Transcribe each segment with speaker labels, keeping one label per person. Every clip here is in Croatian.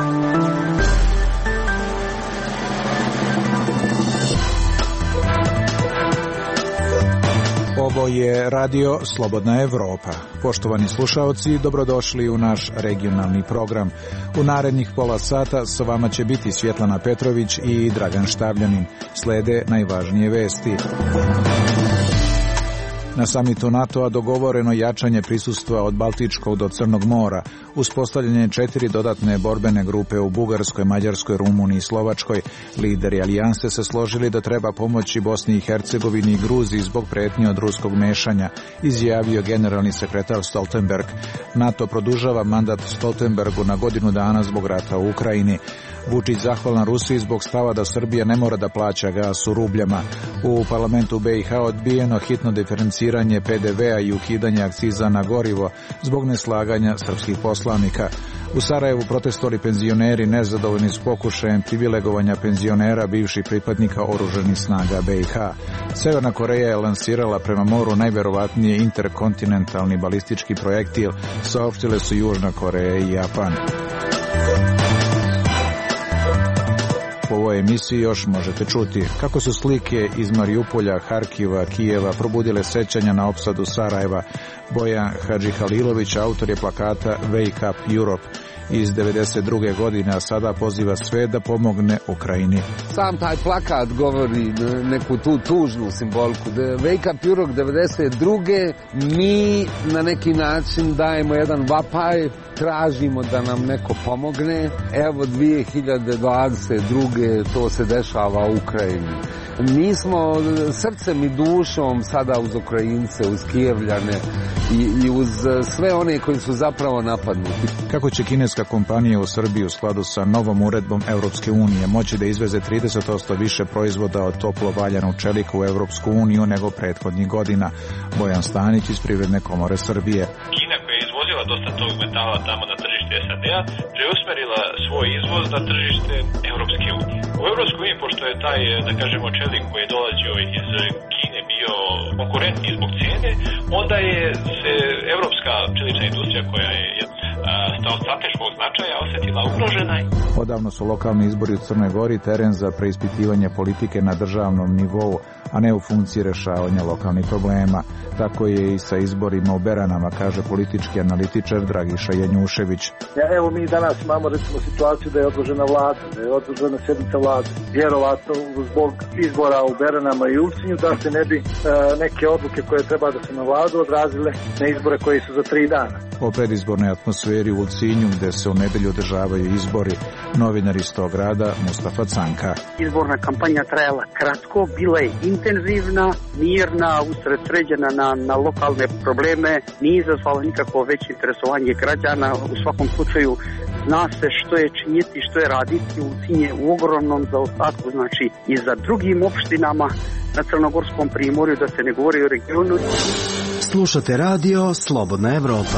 Speaker 1: Ovo je Radio Slobodna Evropa. Poštovani slušaoci, dobrodošli u naš regionalni program. U narednih pola sata sa vama će biti Svjetlana Petrović i Dragan Štavljanin. Slede najvažnije vesti. Na samitu NATO-a dogovoreno jačanje prisustva od Baltičkog do Crnog mora, uspostavljanje 4 dodatne borbene grupe u Bugarskoj, Mađarskoj, Rumuniji i Slovačkoj. Lideri alijanse se složili da treba pomoći Bosni i Hercegovini i Gruziji zbog pretnje od ruskog mešanja, izjavio generalni sekretar Stoltenberg. NATO produžava mandat Stoltenbergu na godinu dana zbog rata u Ukrajini. Vučić zahvalan Rusiji zbog stava da Srbija ne mora da plaća gas u rubljama. U parlamentu BiH odbijeno hitno diferenciranje PDV-a i ukidanje akciza na gorivo zbog neslaganja srpskih poslanika. U Sarajevu protestovali penzioneri nezadovoljni s pokušajem privilegovanja penzionera bivših pripadnika oružanih snaga BiH. Severna Koreja je lansirala prema moru najverovatnije interkontinentalni balistički projektil, saopštile su Južna Koreja i Japan. U ovoj emisiji još možete čuti kako su slike iz Marijupolja, Harkiva, Kijeva probudile sećanja na opsadu Sarajeva. Bojan Hadžihalilović, autor je plakata Wake Up Europe iz 92. godine, a sada poziva sve da pomogne Ukrajini.
Speaker 2: Sam taj plakat govori neku tu tužnu simboliku. Wake Up Europe 92. Mi na neki način dajemo jedan vapaj, tražimo da nam neko pomogne. Evo 2022. to se dešava u Ukrajini. Mi smo srcem i dušom sada uz Ukrajince, uz Kijevljane i uz sve one koji su zapravo napadnuti.
Speaker 1: Kako će kineska kompanija u Srbiji u skladu sa novom uredbom Europske unije moći da izveze 30% više proizvoda od toplo valjanog čelika u Europsku uniju nego prethodnih godina? Bojan Stanić iz Privredne komore Srbije.
Speaker 3: Kina koja je izvozila dosta tog metala tamo na tržište SAD-a preusmerila svoj izvoz na tržište Europske unije. U Europskoj uniji, pošto je taj, da kažemo, čelik koji je dolazio iz Kine bio konkurentni zbog cijene, onda je se evropska čelična industrija koja je od strateškog značaja osjetila ugrožena.
Speaker 1: Odavno su lokalni izbori u Crnoj Gori teren za preispitivanje politike na državnom nivou, a ne u funkciji rešavanja lokalnih problema. Tako je i sa izborima u Beranama, kaže politički analitičar Dragiša Janjušević.
Speaker 4: Evo mi danas imamo recimo situaciju da je odložena vlada, da je odložena sjednica vlade. Vjerovatno zbog izbora u Beranama i Ulcinju da se ne bi neke odluke koje treba da se na vladu odrazile na izbore koji su za 3 dana.
Speaker 1: O predizbornoj atmosferi u Ulcinju, gde se u nedelju održavaju izbori, novinar iz tog grada Mustafa Canka.
Speaker 5: Izborna kampanja trajala kratko, bila je intenzivna, mirna, usredsređena na lokalne probleme, nije izazvala nikakvo veće interesovanje građana. U svakom slučaju zna se što je činjeti, što je raditi. Ulcinj je u ogromnom zaostatku, znači i za drugim opštinama na Crnogorskom primorju, da se ne govori o regionu.
Speaker 6: Slušate radio Slobodna Evropa.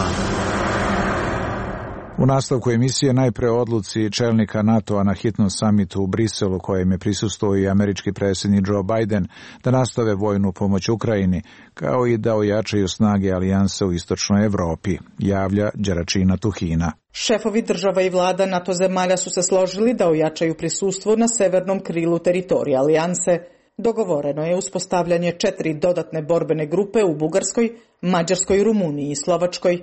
Speaker 1: U nastavku emisije najpre odluci čelnika NATO-a na hitnom samitu u Briselu, kojem je prisustvovao i američki predsjednik Joe Biden, da nastave vojnu pomoć Ukrajini, kao i da ojačaju snage alijanse u istočnoj Evropi, javlja Đeračina Tuhina.
Speaker 7: Šefovi država i vlada NATO zemalja su se složili da ojačaju prisustvo na severnom krilu teritorija alijanse. Dogovoreno je uspostavljanje 4 dodatne borbene grupe u Bugarskoj, Mađarskoj, Rumuniji i Slovačkoj.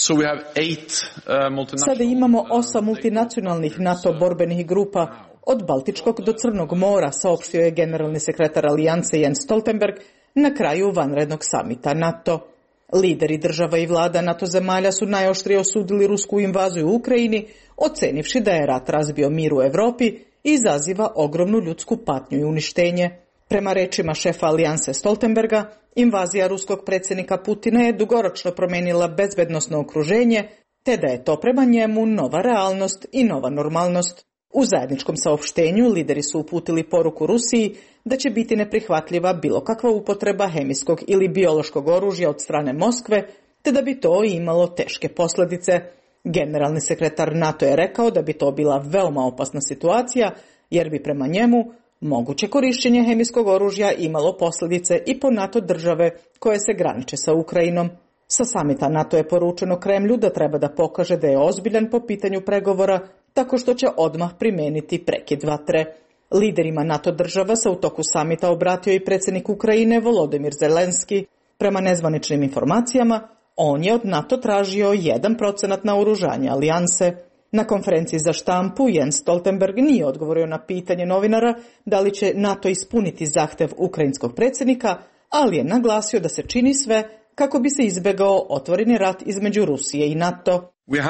Speaker 7: Sada imamo 8 multinacionalnih NATO borbenih grupa od Baltičkog do Crnog mora, saopštio je generalni sekretar alijanse Jens Stoltenberg na kraju vanrednog samita NATO. Lideri država i vlada NATO zemalja su najoštrije osudili rusku invaziju u Ukrajini, ocenivši da je rat razbio mir u Evropi i izaziva ogromnu ljudsku patnju i uništenje. Prema rečima šefa alijanse Stoltenberga, invazija ruskog predsjednika Putina je dugoročno promijenila bezbednosno okruženje, te da je to prema njemu nova realnost i nova normalnost. U zajedničkom saopštenju lideri su uputili poruku Rusiji da će biti neprihvatljiva bilo kakva upotreba hemijskog ili biološkog oružja od strane Moskve, te da bi to imalo teške posljedice. Generalni sekretar NATO je rekao da bi to bila veoma opasna situacija, jer bi prema njemu moguće korištenje hemijskog oružja imalo posljedice i po NATO države koje se graniče sa Ukrajinom. Sa samita NATO je poručeno Kremlju da treba da pokaže da je ozbiljan po pitanju pregovora, tako što će odmah primijeniti prekid vatre. Liderima NATO država se u toku samita obratio i predsjednik Ukrajine Volodymyr Zelenski. Prema nezvaničnim informacijama, on je od NATO tražio 1% naoružanja alijanse. Na konferenciji za štampu Jens Stoltenberg nije odgovorio na pitanje novinara da li će NATO ispuniti zahtjev ukrajinskog predsjednika, ali je naglasio da se čini sve kako bi se izbjegao otvoreni rat između Rusije i NATO.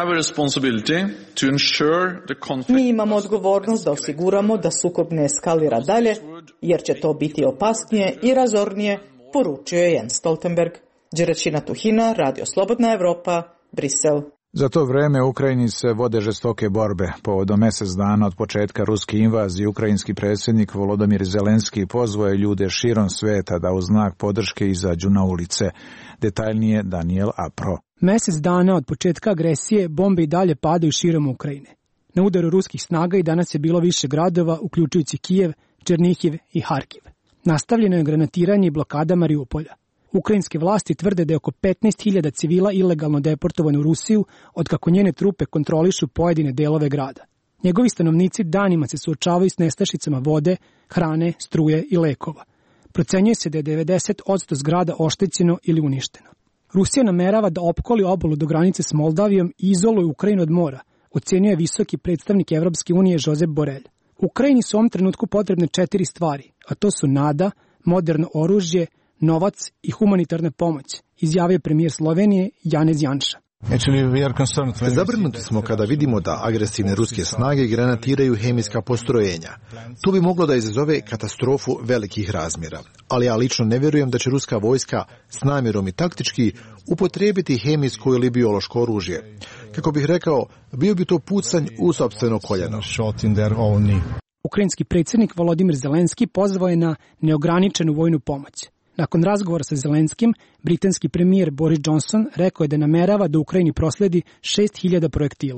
Speaker 7: Mi imamo odgovornost da osiguramo da sukob ne eskalira dalje, jer će to biti opasnije i razornije, poručio je Jens Stoltenberg. Đeračina Tuhina, Radio Slobodna Evropa, Brisel.
Speaker 1: Za to vrijeme u Ukrajini se vode žestoke borbe. Povodom mjesec dana od početka ruske invazije, ukrajinski predsjednik Volodymyr Zelenski pozvao je ljude širom svijeta da u znak podrške izađu na ulice. Detaljnije Daniel Apro.
Speaker 8: Mjesec dana od početka agresije bombe i dalje padaju širom Ukrajine. Na udaru ruskih snaga i danas je bilo više gradova, uključujući Kijev, Černihiv i Harkiv. Nastavljeno je granatiranje i blokada Mariupolja. Ukrajinske vlasti tvrde da je oko 15.000 civila ilegalno deportovano u Rusiju, otkako njene trupe kontrolišu pojedine delove grada. Njegovi stanovnici danima se suočavaju s nestašicama vode, hrane, struje i lekova. Procenjuje se da je 90% zgrada oštećeno ili uništeno. Rusija namerava da opkoli obalu do granice s Moldavijom i izoluje Ukrajinu od mora, ocenio je visoki predstavnik Evropske unije Josep Borrell. Ukrajini su u ovom trenutku potrebne 4 stvari, a to su nada, moderno oružje, novac i humanitarna pomoć, izjavio premijer Slovenije Janez Janša.
Speaker 9: Zabrinuti smo kada vidimo da agresivne ruske snage granatiraju hemijska postrojenja. To bi moglo da izazove katastrofu velikih razmjera. Ali ja lično ne vjerujem da će ruska vojska s namjerom i taktički upotrijebiti hemijsko ili biološko oružje. Kako bih rekao, bio bi to pucanj u sopstveno koljeno.
Speaker 8: Ukrajinski predsjednik Volodymyr Zelenski pozvao je na neograničenu vojnu pomoć. Nakon razgovora sa Zelenskim, britanski premijer Boris Johnson rekao je da namerava da Ukrajini prosledi 6.000 projektila.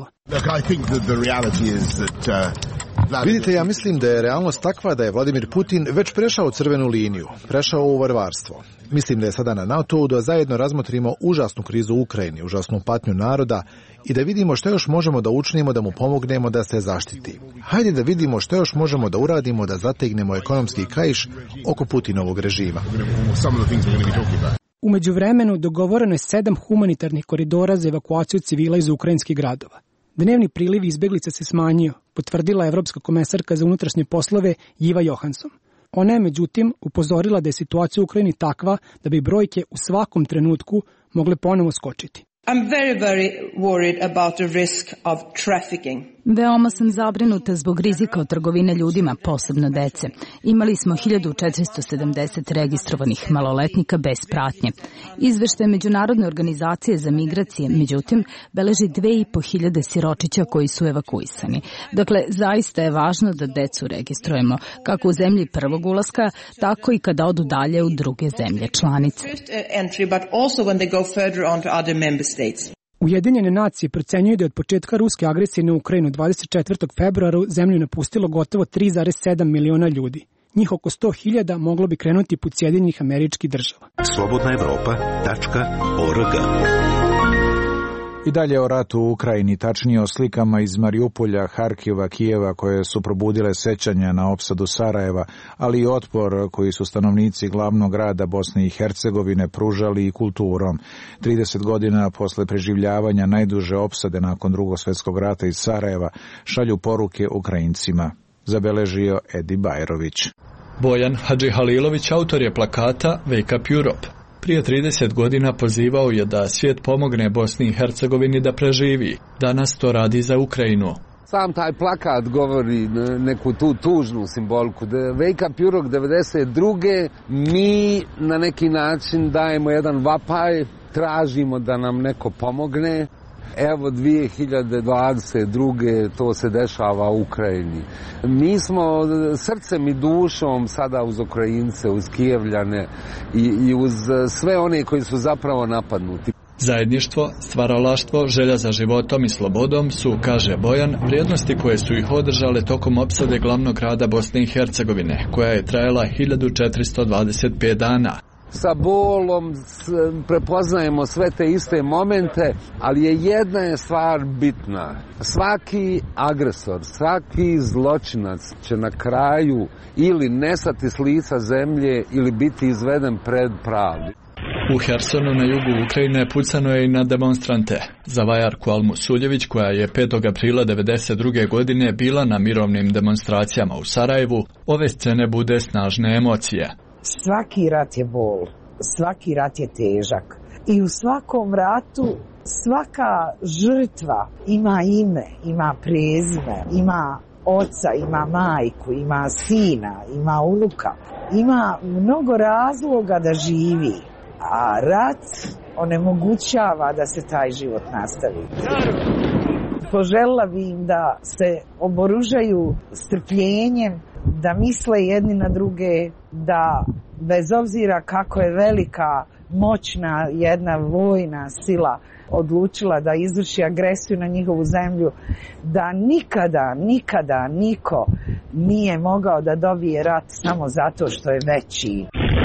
Speaker 9: Vidite, ja mislim da je realnost takva da je Vladimir Putin već prešao crvenu liniju, prešao u varvarstvo. Mislim da je sada na NATO da zajedno razmotrimo užasnu krizu u Ukrajini, užasnu patnju naroda i da vidimo što još možemo da učinimo da mu pomognemo da se zaštiti. Hajde da vidimo što još možemo da uradimo da zategnemo ekonomski kaiš oko Putinovog režima.
Speaker 8: U međuvremenu dogovoreno je 7 humanitarnih koridora za evakuaciju civila iz ukrajinskih gradova. Dnevni priliv izbjeglica se smanjio, potvrdila evropska komesarka za unutrašnje poslove Jiva Johansson. Ona je međutim upozorila da je situacija u Ukrajini takva da bi brojke u svakom trenutku mogle ponovo skočiti.
Speaker 10: I'm very worried about the risk of trafficking.
Speaker 11: Veoma sam zabrinuta zbog rizika od trgovine ljudima, posebno dece. Imali smo 1470 registrovanih maloletnika bez pratnje. Izveštaj Međunarodne organizacije za migracije, međutim, beleži 2.500 siročića koji su evakuisani. Dakle, zaista je važno da decu registrujemo, kako u zemlji prvog ulaska, tako i kada odu dalje u druge zemlje članice.
Speaker 8: Ujedinjene nacije procenjuju da je od početka ruske agresije na Ukrajinu 24. februara zemlju napustilo gotovo 3,7 miliona ljudi. Njih oko 100.000 moglo bi krenuti put Sjedinjenih Američkih Država.
Speaker 6: slobodnaevropa.org.
Speaker 1: I dalje o ratu u Ukrajini, tačnije o slikama iz Mariupolja, Harkiva, Kijeva koje su probudile sećanja na opsadu Sarajeva, ali i otpor koji su stanovnici glavnog grada Bosne i Hercegovine pružali i kulturom. 30 godina posle preživljavanja najduže opsade nakon Drugog svjetskog rata iz Sarajeva šalju poruke Ukrajincima, zabeležio Edi Bajrović.
Speaker 12: Bojan Hadžihalilović autor je plakata Wake Up Europe. Prije 30 godina pozivao je da svijet pomogne Bosni i Hercegovini da preživi. Danas to radi za Ukrajinu.
Speaker 2: Sam taj plakat govori neku tu tužnu simboliku. Wake Up Europe 92. mi na neki način dajemo jedan vapaj, tražimo da nam neko pomogne. Evo 2022. to se dešava u Ukrajini. Mi smo srcem i dušom sada uz Ukrajince, uz Kijevljane i uz sve one koji su zapravo napadnuti.
Speaker 12: Zajedništvo, stvaralaštvo, želja za životom i slobodom su, kaže Bojan, vrijednosti koje su ih održale tokom opsade glavnog grada Bosne i Hercegovine, koja je trajala 1425 dana.
Speaker 2: sa bolom, prepoznajemo sve te iste momente, ali jedna je stvar bitna. Svaki agresor, svaki zločinac će na kraju ili nestati s lica zemlje ili biti izveden pred pravdu.
Speaker 12: U Hersonu na jugu Ukrajine pucano je i na demonstrante. Za Vajarku Almu Suljević, koja je 5. aprila 1992. godine bila na mirovnim demonstracijama u Sarajevu, ove scene bude snažne emocije.
Speaker 13: Svaki rat je bol, svaki rat je težak i u svakom ratu svaka žrtva ima ime, ima prezime, ima oca, ima majku, ima sina, ima unuka, ima mnogo razloga da živi, a rat onemogućava da se taj život nastavi. Poželjela bi im da se oboružaju strpljenjem, da misle jedni na druge, da bez obzira kako je velika, moćna jedna vojna sila odlučila da izvrši agresiju na njihovu zemlju, da nikada niko nije mogao da dobije rat samo zato što je veći.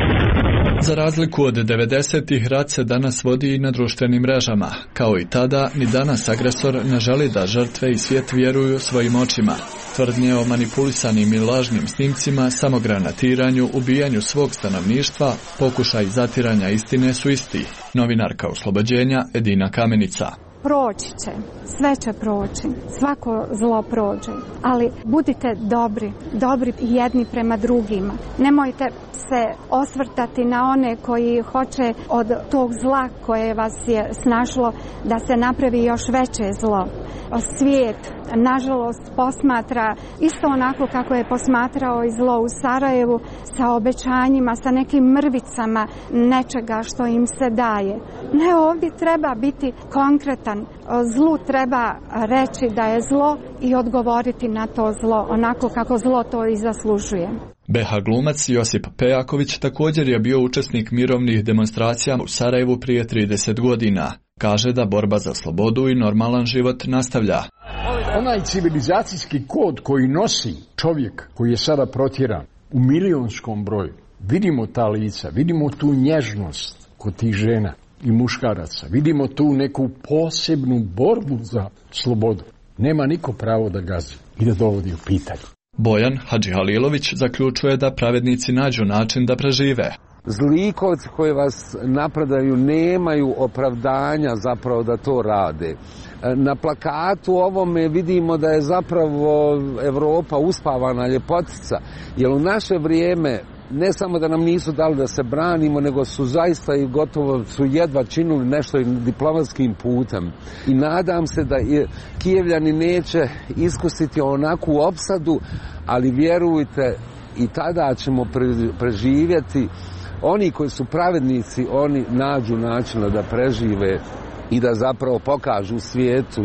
Speaker 12: Za razliku od 90-ih, rat se danas vodi i na društvenim mrežama. Kao i tada, ni danas agresor ne želi da žrtve i svijet vjeruju svojim očima. Tvrdnje o manipulisanim i lažnim snimcima, samogranatiranju, ubijanju svog stanovništva, pokušaj zatiranja istine su isti. Novinarka Oslobođenja Edina Kamenica.
Speaker 14: Proći će, sve će proći, svako zlo prođe, ali budite dobri jedni prema drugima. Nemojte se osvrtati na one koji hoće od tog zla koje vas je snašlo da se napravi još veće zlo. Svijet, nažalost, posmatra isto onako kako je posmatrao i zlo u Sarajevu, sa obećanjima, sa nekim mrvicama nečega što im se daje. Ne, ovdje treba biti konkretan. Zlu treba reći da je zlo i odgovoriti na to zlo onako kako zlo to i zaslužuje.
Speaker 12: BH glumac Josip Pejaković također je bio učesnik mirovnih demonstracija u Sarajevu prije 30 godina. Kaže da borba za slobodu i normalan život nastavlja.
Speaker 15: Onaj civilizacijski kod koji nosi čovjek koji je sada protjeran u milionskom broju, vidimo ta lica, vidimo tu nježnost kod tih žena i muškaraca, vidimo tu neku posebnu borbu za slobodu. Nema niko pravo da gazi i da dovodi u pitanje.
Speaker 12: Bojan Hadžihalilović zaključuje da pravednici nađu način da prežive.
Speaker 2: Zlikovci koji vas napredaju nemaju opravdanja zapravo da to rade. Na plakatu ovome vidimo da je zapravo Evropa uspavana ljepotica, jer u naše vrijeme ne samo da nam nisu dali da se branimo, nego su zaista i gotovo su jedva činili nešto diplomatskim putem. I nadam se da Kijevljani neće iskusiti onakvu opsadu, ali vjerujte, i tada ćemo preživjeti. Oni koji su pravednici, oni nađu načina da prežive i da zapravo pokažu svijetu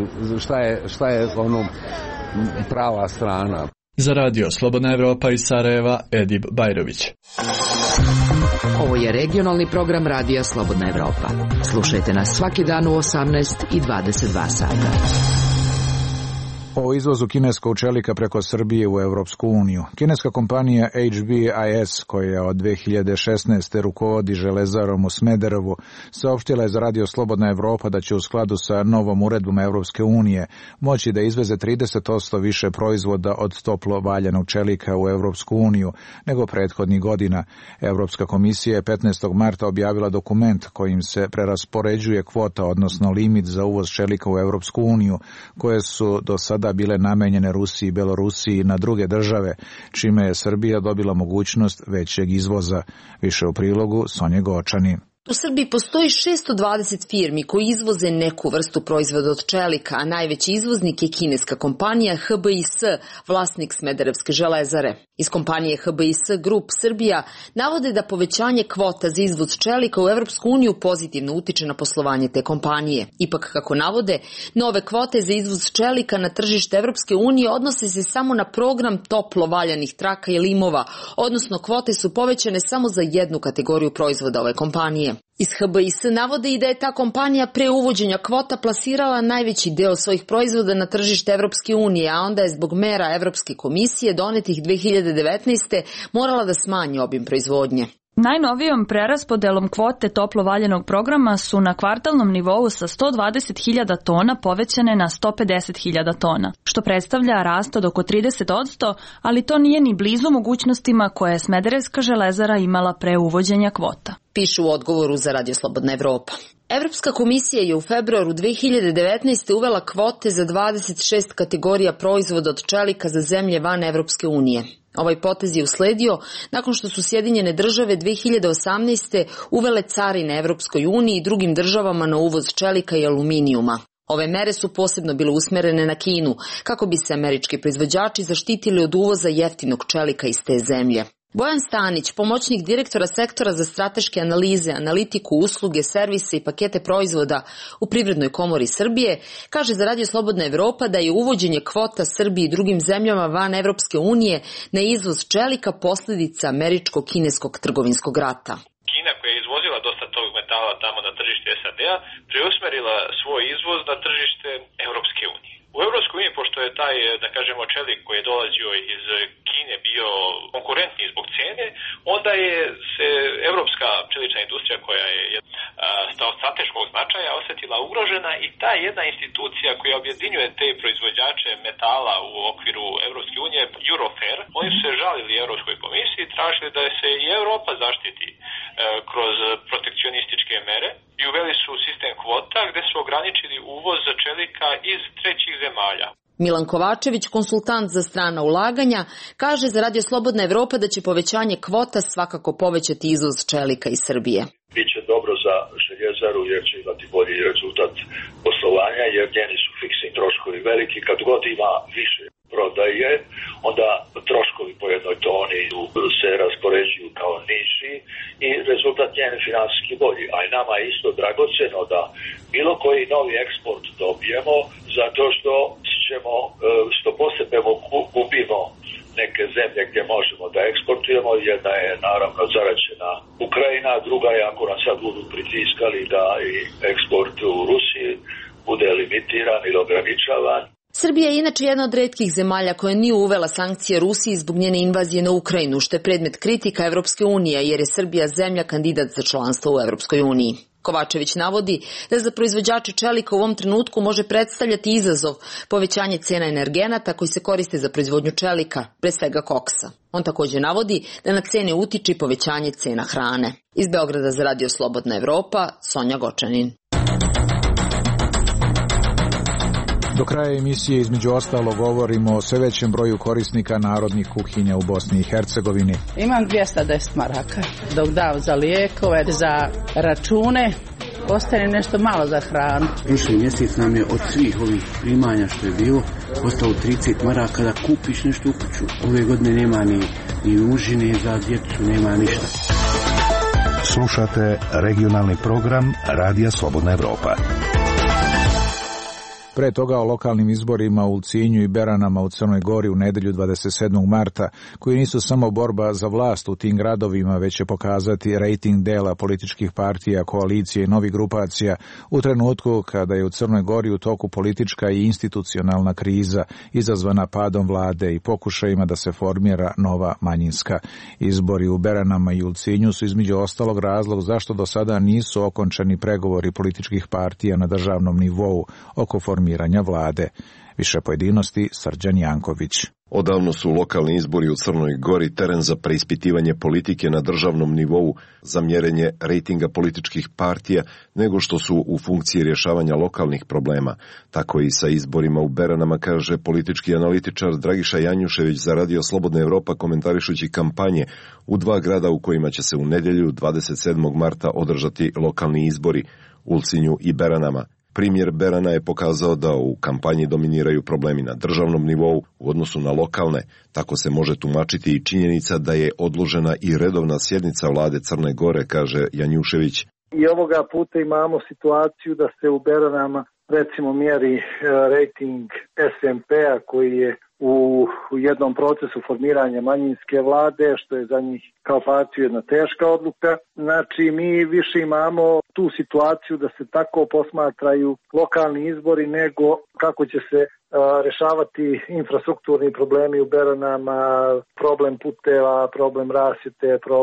Speaker 2: šta je ono prava strana.
Speaker 12: Za radio Slobodna Evropa iz Sarajeva, Edip Bajrović.
Speaker 16: Ovo je regionalni program radija Slobodna Evropa. Slušajte nas svaki dan u 18 i 22 sata.
Speaker 1: O izvozu kineskog čelika preko Srbije u Evropsku uniju. Kineska kompanija HBIS, koja od 2016. rukovodi železarom u Smederevu, saopštila je za radio Slobodna Evropa da će u skladu sa novom uredbom Evropske unije moći da izveze 30% više proizvoda od toplo valjanog čelika u Evropsku uniju nego prethodnih godina. Evropska komisija je 15. marta objavila dokument kojim se preraspoređuje kvota, odnosno limit za uvoz čelika u Evropsku uniju, koje su do sada bile namenjene Rusiji i Belorusiji na druge države, čime je Srbija dobila mogućnost većeg izvoza. Više u prilogu Sonje Gočani.
Speaker 17: U Srbiji postoji 620 firmi koji izvoze neku vrstu proizvoda od čelika, a najveći izvoznik je kineska kompanija HBIS, vlasnik Smederevske železare. Iz kompanije HBIS Group Srbija navode da povećanje kvota za izvoz čelika u Evropsku uniju pozitivno utiče na poslovanje te kompanije. Ipak, kako navode, nove kvote za izvoz čelika na tržište Evropske unije odnose se samo na program toplo valjanih traka i limova, odnosno kvote su povećane samo za jednu kategoriju proizvoda ove kompanije. Iz HBIS navode i da je ta kompanija pre uvođenja kvota plasirala najveći deo svojih proizvoda na tržište Evropske unije, a onda je zbog mera Evropske komisije donetih 2019. morala da smanji obim proizvodnje.
Speaker 18: Najnovijom preraspodelom kvote toplo valjenog programa su na kvartalnom nivou sa 120.000 tona povećane na 150.000 tona, što predstavlja rast od oko 30%, ali to nije ni blizu mogućnostima koje je Smederevska železara imala pre uvođenja kvota.
Speaker 17: Pišu u odgovoru za Radio Slobodna Evropa. Evropska komisija je u februaru 2019. uvela kvote za 26 kategorija proizvoda od čelika za zemlje van Evropske unije. Ovaj potez je usledio nakon što su Sjedinjene države 2018. uvele carine Evropskoj uniji i drugim državama na uvoz čelika i aluminijuma. Ove mere su posebno bile usmerene na Kinu, kako bi se američki proizvođači zaštitili od uvoza jeftinog čelika iz te zemlje. Bojan Stanić, pomoćnik direktora sektora za strateške analize, analitiku, usluge, servise i pakete proizvoda u Privrednoj komori Srbije, kaže za Radio Slobodna Evropa da je uvođenje kvota Srbiji i drugim zemljama van Evropske unije na izvoz čelika posljedica američko-kineskog trgovinskog rata.
Speaker 3: Kina, koja je izvozila dosta tog metala tamo na tržište SAD-a, preusmerila svoj izvoz na tržište Evropske unije. U Evropskoj uniji, pošto je taj, da kažemo, čelik koji je dolazio iz Kine bio konkurentniji zbog cijene, onda je se evropska čelična industrija, koja je od strateškog značaja, osjetila ugrožena, i ta jedna institucija koja objedinjuje te proizvođače metala u okviru Evropske unije, Eurofer, oni su se žalili Evropskoj komisiji i tražili da se i Europa zaštiti kroz protekcionističke mere i uveli su sistem kvota gdje su ograničili uvoz čelika iz trećih zemalja.
Speaker 17: Milan Kovačević, konsultant za strana ulaganja, kaže za Radio Slobodna Evropa da će povećanje kvota svakako povećati izvoz čelika iz Srbije.
Speaker 19: Biće dobro za željezaru jer će imati bolji rezultat poslovanja, jer njeni su fiksni troškovi veliki. Kad god ima više prodaje, onda troškovi po jednoj toni se raspoređuju kao niži i rezultat njen finansijski bolji. A i nama je isto dragoceno da bilo koji novi eksport dobijemo, zato što postepeno gubimo neke zemlje gdje možemo da eksportujemo. Jedna je naravno zaraćena Ukrajina, druga je ako nas sad budu pritiskali da i eksport u Rusiji bude limitiran ili ograničavan.
Speaker 17: Srbija je inače jedna od retkih zemalja koja nije uvela sankcije Rusiji zbog njene invazije na Ukrajinu, što je predmet kritika Evropske unije, jer je Srbija zemlja kandidat za članstvo u Evropskoj uniji. Kovačević navodi da za proizvođače čelika u ovom trenutku može predstavljati izazov povećanje cena energenata koji se koriste za proizvodnju čelika, pre svega koksa. On također navodi da na cene utiče i povećanje cena hrane. Iz Beograda za Radio Slobodna Evropa, Sonja Gočanin.
Speaker 1: Do kraja emisije između ostalo govorimo o sve većem broju korisnika narodnih kuhinja u Bosni i Hercegovini.
Speaker 20: Imam 210 maraka, dok dam za lijekove, za račune, ostane nešto malo za hranu.
Speaker 21: Prošli mjesec nam je od svih ovih primanja što je bilo ostalo 30 maraka da kupiš nešto u kuću. Ove godine nema ni užine za djecu, nema ništa.
Speaker 22: Slušate regionalni program Radija Slobodna Evropa.
Speaker 1: Pre toga o lokalnim izborima u Ulcinju i Beranama u Crnoj Gori u nedelju 27. marta, koji nisu samo borba za vlast u tim gradovima, već će pokazati rejting dela političkih partija, koalicije i novih grupacija u trenutku kada je u Crnoj Gori u toku politička i institucionalna kriza izazvana padom vlade i pokušajima da se formira nova manjinska. Izbori u Beranama i Ulcinju su između ostalog razlog zašto do sada nisu okončani pregovori političkih partija na državnom nivou oko formiranja vlade. Više pojedinosti Srđan Janković.
Speaker 23: Odavno su lokalni izbori u Crnoj Gori teren za preispitivanje politike na državnom nivou, za mjerenje rejtinga političkih partija, nego što su u funkciji rješavanja lokalnih problema. Tako i sa izborima u Beranama, kaže politički analitičar Dragiša Janjušević za Radio Slobodna Evropa, komentarišući kampanje u dva grada u kojima će se u nedjelju 27. marta održati lokalni izbori, Ulcinju i Beranama. Primjer Berana je pokazao da u kampanji dominiraju problemi na državnom nivou u odnosu na lokalne. Tako se može tumačiti i činjenica da je odložena i redovna sjednica vlade Crne Gore, kaže Janjušević.
Speaker 4: I ovoga puta imamo situaciju da se u Beranama recimo mjeri rejting SMP-a koji je u jednom procesu formiranja manjinske vlade, što je za njih kao partiju jedna teška odluka. Znači, mi više imamo tu situaciju da se tako posmatraju lokalni izbori nego kako će se rešavati infrastrukturni problemi u Beranama, problem puteva, problem rasvjete, problem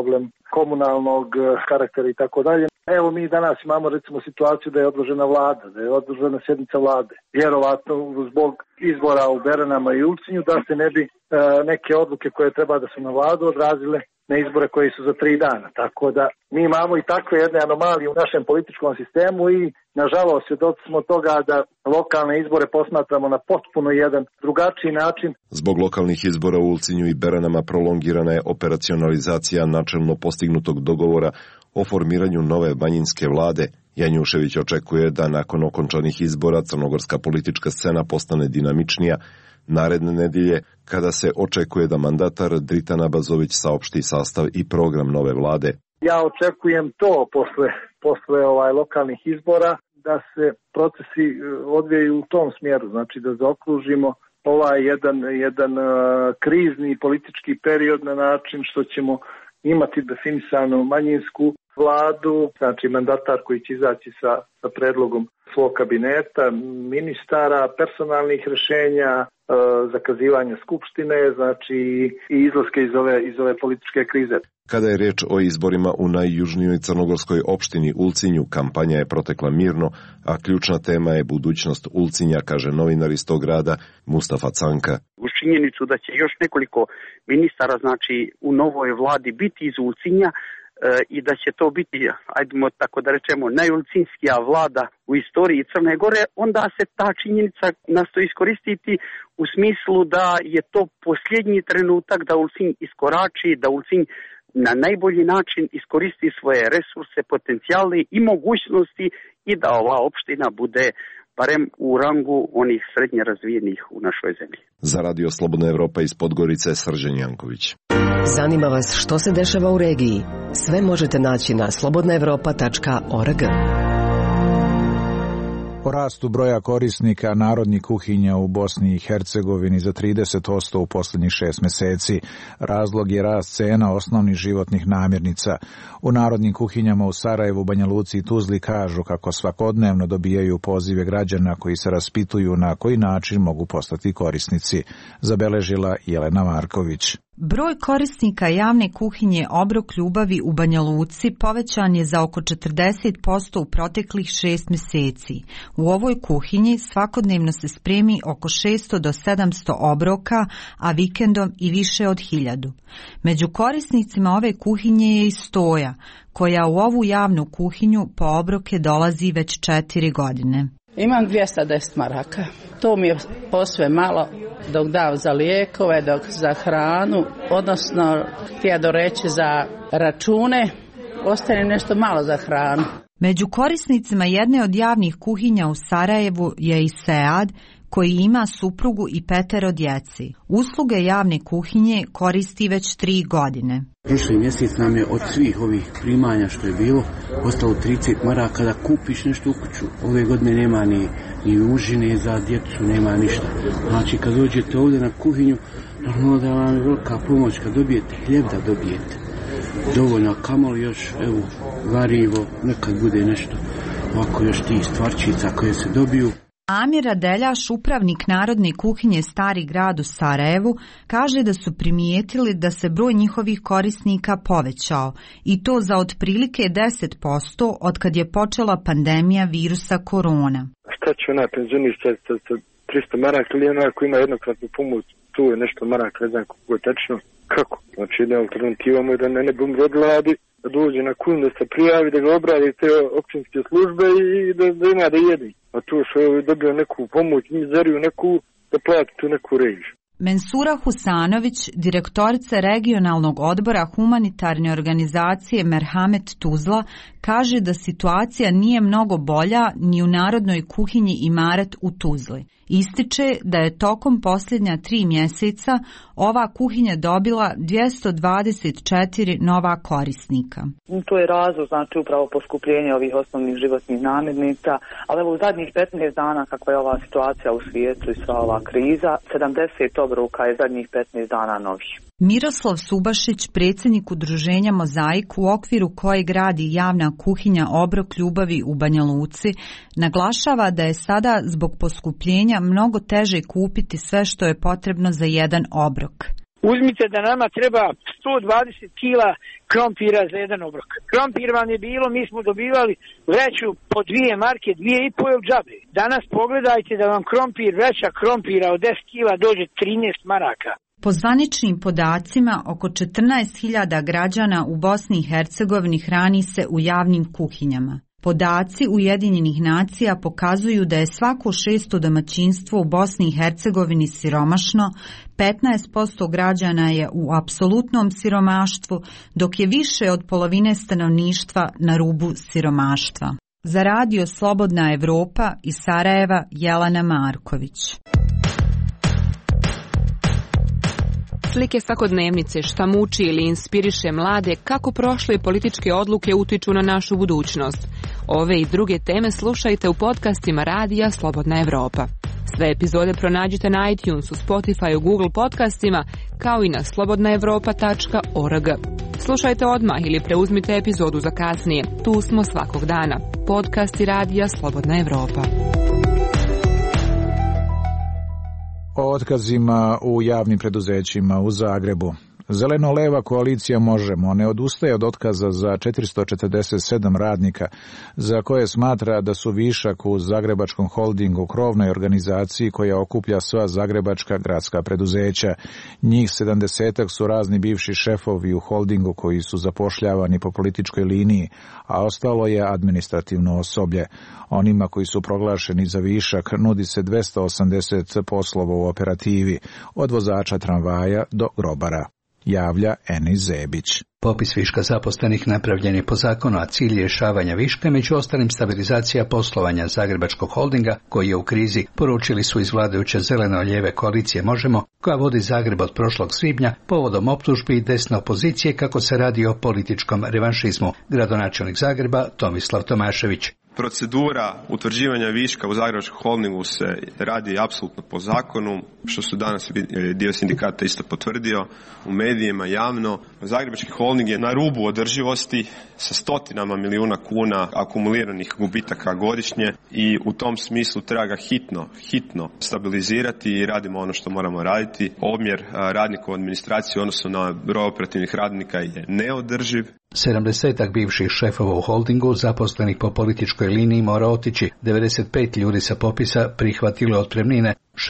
Speaker 4: komunalnog karaktera i tako dalje. Evo mi danas imamo recimo situaciju da je odložena vlada, da je odložena sjednica vlade. Vjerovatno zbog izbora u Beranama i Ulcinju da se ne bi neke odluke koje treba da su na vladu odrazile na izbore koji su za 3 dana. Tako da mi imamo i takve jedne anomalije u našem političkom sistemu i nažalost svjedoci smo toga da lokalne izbore posmatramo na potpuno jedan drugačiji način.
Speaker 23: Zbog lokalnih izbora u Ulcinju i Beranama prolongirana je operacionalizacija načelno postignutog dogovora o formiranju nove manjinske vlade. Janjušević očekuje da nakon okončanih izbora crnogorska politička scena postane dinamičnija naredne nedelje, kada se očekuje da mandatar Dritan Abazović saopšti sastav i program nove vlade.
Speaker 4: Ja očekujem to posle lokalnih izbora, da se procesi odvijaju u tom smjeru, znači da zaokružimo ovaj jedan krizni politički period na način što ćemo imati definisanu manjinsku vladu, znači mandatar koji će izaći sa predlogom svog kabineta, ministara, personalnih rješenja, zakazivanja skupštine, znači i izlaske iz ove političke krize.
Speaker 23: Kada je riječ o izborima u najjužnijoj crnogorskoj opštini Ulcinju, kampanja je protekla mirno, a ključna tema je budućnost Ulcinja, kaže novinar iz tog grada Mustafa Canka.
Speaker 5: Uz činjenicu da će još nekoliko ministara, znači u novoj vladi biti iz Ulcinja, i da će to biti, ajdemo tako da rečemo, najulcinskija vlada u istoriji Crne Gore, onda se ta činjenica nastoji iskoristiti u smislu da je to posljednji trenutak da Ulcinj iskorači, da Ulcinj na najbolji način iskoristi svoje resurse, potencijale i mogućnosti i da ova opština bude barem u rangu onih srednje razvijenih u našoj zemlji.
Speaker 23: Za Radio Slobodna Evropa iz Podgorice, Srđan Janković.
Speaker 7: Zanima vas što se dešava u regiji? Sve možete naći na slobodnaevropa.org.
Speaker 1: O rastu broja korisnika narodnih kuhinja u Bosni i Hercegovini za 30% u posljednjih 6 mjeseci. Razlog je rast cena osnovnih životnih namirnica. U narodnim kuhinjama u Sarajevu, Banja Luci i Tuzli kažu kako svakodnevno dobijaju pozive građana koji se raspituju na koji način mogu postati korisnici. Zabeležila Jelena Marković.
Speaker 9: Broj korisnika javne kuhinje Obrok ljubavi u Banja Luci povećan je za oko 40% u proteklih 6 mjeseci. U ovoj kuhinji svakodnevno se spremi oko 600 do 700 obroka, a vikendom i više od 1000. Među korisnicima ove kuhinje je i Stoja, koja u ovu javnu kuhinju po obroke dolazi već 4 godine.
Speaker 20: Imam 210 maraka. To mi je posve malo, dok dam za lijekove, dok za hranu, odnosno htio reći za račune, ostane nešto malo za hranu.
Speaker 9: Među korisnicima jedne od javnih kuhinja u Sarajevu je i Sead, koji ima suprugu i 5 djeci. Usluge javne kuhinje koristi već 3 godine.
Speaker 21: Prošli mjesec nam je od svih ovih primanja što je bilo ostalo 30 maraka da kupiš nešto u kuću. Ove godine nema ni užine za djecu, nema ništa. Znači kad dođete ovdje na kuhinju, normalno da vam je velika pomoć kad dobijete hljeb, da dobijete dovoljno, a kamoli još, evo, varivo, nekad bude nešto ovako još tih stvarčica koje se dobiju.
Speaker 9: Amir Radeljaš, upravnik Narodne kuhinje Stari grad u Sarajevu, kaže da su primijetili da se broj njihovih korisnika povećao i to za otprilike 10% od kad je počela pandemija virusa korona.
Speaker 24: Šta će onaj penzionista sa 300 maraka ili onaj koji ima jednokratnu pomoć, tu je nešto maraka, ne znam kako je tačno. Kako? Znači jedna alternativa mu je da ne bum od gladi, da dođe na kuhinju, da se prijavi, da ga obrade te općinske službe i da ima da jedi. A tu što je dobio neku pomoć, mizeriju neku, da plati tu neku režiju.
Speaker 9: Mensura Husanović, direktorica regionalnog odbora humanitarne organizacije Merhamet Tuzla, kaže da situacija nije mnogo bolja ni u narodnoj kuhinji Imaret u Tuzli. Ističe da je tokom posljednja 3 mjeseca ova kuhinja dobila 224 nova korisnika.
Speaker 25: To je razlog, znači upravo poskupljenje ovih osnovnih životnih namirnica, ali evo u zadnjih 15 dana kakva je ova situacija u svijetu i sva ova kriza, 70 obroka je zadnjih 15 dana novih.
Speaker 9: Miroslav Subašić, predsjednik udruženja Mozaik, u okviru kojeg radi javna kuhinja Obrok ljubavi u Banja Luci, naglašava da je sada zbog poskupljenja mnogo teže kupiti sve što je potrebno za jedan obrok.
Speaker 6: Uzmite da nama treba 120 kila krompira za jedan obrok. Krompir vam je bilo, mi smo dobivali vreću po 2 marke, 2,5 je u džabe. Danas pogledajte da vam vreća krompira od 10 kila dođe 13 maraka.
Speaker 9: Po zvaničnim podacima, oko 14.000 građana u Bosni i Hercegovini hrani se u javnim kuhinjama. Podaci Ujedinjenih nacija pokazuju da je svako 6. domaćinstvo u Bosni i Hercegovini siromašno, 15% građana je u apsolutnom siromaštvu, dok je više od polovine stanovništva na rubu siromaštva. Za Radio Slobodna Evropa iz Sarajeva, Jelena Marković.
Speaker 8: Slike svakodnevnice, šta muči ili inspiriše mlade, kako prošle političke odluke utiču na našu budućnost. Ove i druge teme slušajte u podcastima Radija Slobodna Evropa. Sve epizode pronađite na iTunesu, Spotify, Google podcastima, kao i na slobodnaevropa.org. Slušajte odmah ili preuzmite epizodu za kasnije. Tu smo svakog dana. Podcasti Radija Slobodna Evropa.
Speaker 1: O otkazima u javnim preduzećima u Zagrebu. Zeleno-leva koalicija Možemo ne odustaje od otkaza za 447 radnika za koje smatra da su višak u Zagrebačkom holdingu, krovnoj organizaciji koja okuplja sva zagrebačka gradska preduzeća. Njih 70 su razni bivši šefovi u holdingu koji su zapošljavani po političkoj liniji, a ostalo je administrativno osoblje. Onima koji su proglašeni za višak nudi se 280 poslova u operativi, od vozača tramvaja do grobara. Javlja Enis Zebić.
Speaker 10: Popis viška zaposlenih napravljen je po zakonu, a cilj rješavanja viška, među ostalim stabilizacija poslovanja Zagrebačkog holdinga, koji je u krizi, poručili su iz vladajuće zeleno-lijeve koalicije Možemo, koja vodi Zagreb od prošlog svibnja, povodom optužbi i desne opozicije kako se radi o političkom revanšizmu. Gradonačelnik Zagreba Tomislav Tomašević.
Speaker 11: Procedura utvrđivanja viška u Zagrebačkom holdingu se radi apsolutno po zakonu, što su danas dio sindikata isto potvrdio u medijima javno. Zagrebački holding je na rubu održivosti sa stotinama milijuna kuna akumuliranih gubitaka godišnje i u tom smislu treba ga hitno stabilizirati i radimo ono što moramo raditi. Omjer radnika u administraciji odnosno na broj operativnih radnika je neodrživ.
Speaker 10: 70 bivših šefova u holdingu, zaposlenih po političkoj liniji, mora otići. 95 ljudi sa popisa prihvatilo otpremnine,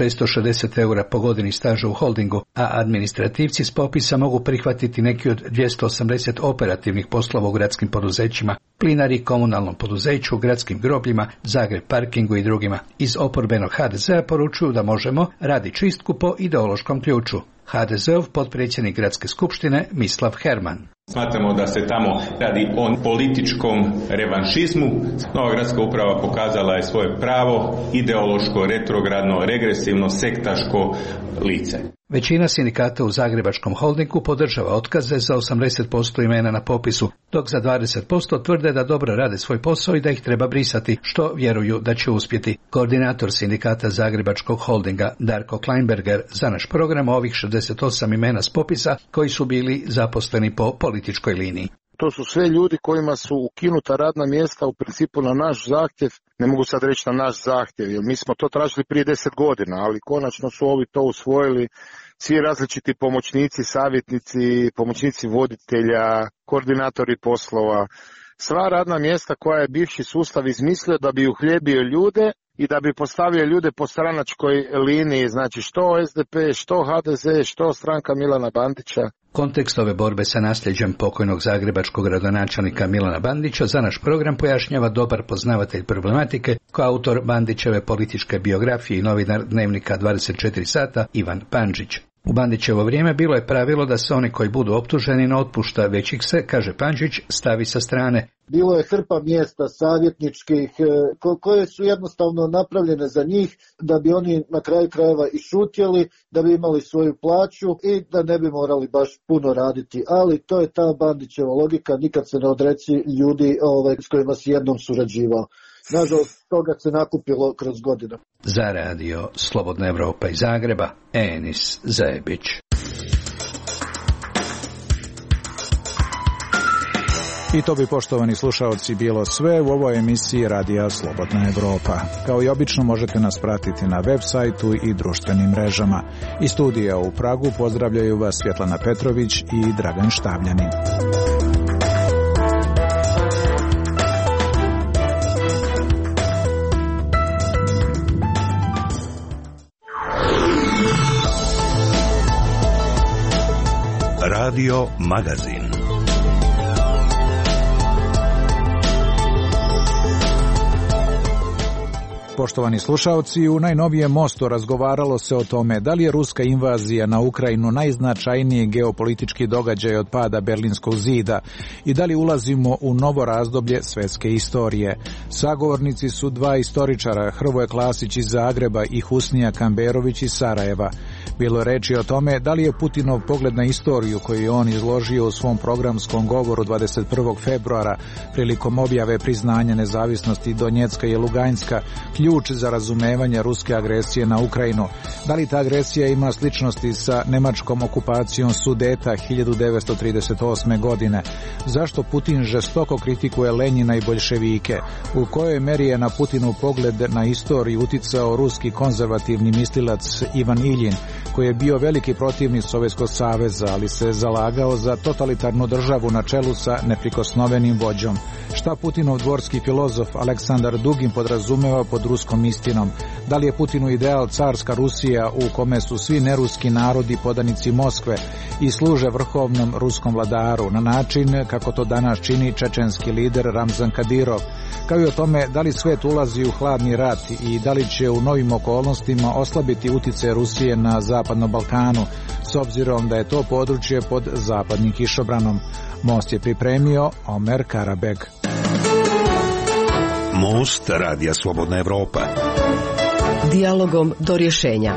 Speaker 10: 660 eura po godini staža u holdingu, a administrativci s popisa mogu prihvatiti neki od 280 operativnih poslova u gradskim poduzećima, Plinari, komunalnom poduzeću, gradskim grobljima, Zagreb parkingu i drugima. Iz oporbenog HDZ-a poručuju da Možemo radi čistku po ideološkom ključu. HDZ-ov potpredsjednik gradske skupštine Mislav Herman.
Speaker 13: Smatramo da se tamo radi o političkom revanšizmu. Nova gradska uprava pokazala je svoje pravo, ideološko, retrogradno, regresivno, sektaško lice.
Speaker 10: Većina sindikata u Zagrebačkom holdingu podržava otkaze za 80% imena na popisu, dok za 20% tvrde da dobro rade svoj posao i da ih treba brisati, što vjeruju da će uspjeti. Koordinator sindikata Zagrebačkog holdinga Darko Kleinberger za naš program ovih 68 imena s popisa koji su bili zaposleni po političkoj liniji.
Speaker 26: To su sve ljudi kojima su ukinuta radna mjesta u principu na naš zahtjev, ne mogu sad reći na naš zahtjev, jer mi smo to tražili prije 10 godina, ali konačno su ovi to usvojili, svi različiti pomoćnici, savjetnici, pomoćnici voditelja, koordinatori poslova, sva radna mjesta koja je bivši sustav izmislio da bi uhljebio ljude i da bi postavio ljude po stranačkoj liniji, znači što SDP, što HDZ, što stranka Milana Bandića.
Speaker 10: Kontekst ove borbe sa nasljeđem pokojnog zagrebačkog gradonačelnika Milana Bandića za naš program pojašnjava dobar poznavatelj problematike, koautor Bandićeve političke biografije i novinar Dnevnika 24 sata Ivan Pandžić. U Bandićevo vrijeme bilo je pravilo da se oni koji budu optuženi ne otpušta, već ih se, kaže Pandžić, stavi sa strane.
Speaker 27: Bilo je hrpa mjesta savjetničkih koje su jednostavno napravljene za njih da bi oni na kraju krajeva i šutjeli, da bi imali svoju plaću i da ne bi morali baš puno raditi. Ali to je ta Bandićeva logika, nikad se ne odreci ljudi s kojima si jednom surađivao. Nažalost, toga se nakupilo kroz godinu.
Speaker 10: Za radio Slobodna Evropa iz Zagreba, Enis Zebić.
Speaker 1: I to bi, poštovani slušaoci, bilo sve u ovoj emisiji Radija Slobodna Evropa. Kao i obično možete nas pratiti na web sajtu i društvenim mrežama. Iz studija u Pragu pozdravljaju vas Svjetlana Petrović i Dragan Štavljanin.
Speaker 22: Radio Magazin.
Speaker 1: Poštovani slušaoci, u najnovijem Mostu razgovaralo se o tome da li je ruska invazija na Ukrajinu najznačajniji geopolitički događaj od pada Berlinskog zida i da li ulazimo u novo razdoblje svjetske istorije. Sagovornici su dva istoričara, Hrvoje Klasić iz Zagreba i Husnija Kamberović iz Sarajeva. Bilo je reči o tome da li je Putinov pogled na istoriju koju je on izložio u svom programskom govoru 21. februara prilikom objave priznanja nezavisnosti Donjecka i Luganjska ključ za razumevanje ruske agresije na Ukrajinu. Da li ta agresija ima sličnosti sa nemačkom okupacijom Sudeta 1938. godine? Zašto Putin žestoko kritikuje Lenjina i boljševike? U kojoj meri je na Putinov pogled na istoriju uticao ruski konzervativni mislilac Ivan Iljin, koji je bio veliki protivnik Sovjetskog saveza, ali se zalagao za totalitarnu državu na čelu sa neprikosnovenim vođom? Šta Putinov dvorski filozof Aleksandar Dugin podrazumeva pod ruskom istinom? Da li je Putinu ideal carska Rusija u kome su svi neruski narodi podanici Moskve i služe vrhovnom ruskom vladaru na način kako to danas čini čečenski lider Ramzan Kadirov? Kao i o tome da li svet ulazi u hladni rat i da li će u novim okolnostima oslabiti utjecaj Rusije na Zapadnom Balkanu, s obzirom da je to područje pod zapadnim kišobranom. Most je pripremio Omer Karabeg.
Speaker 22: Most Radija Slobodna Evropa.
Speaker 7: Dijalogom do rješenja.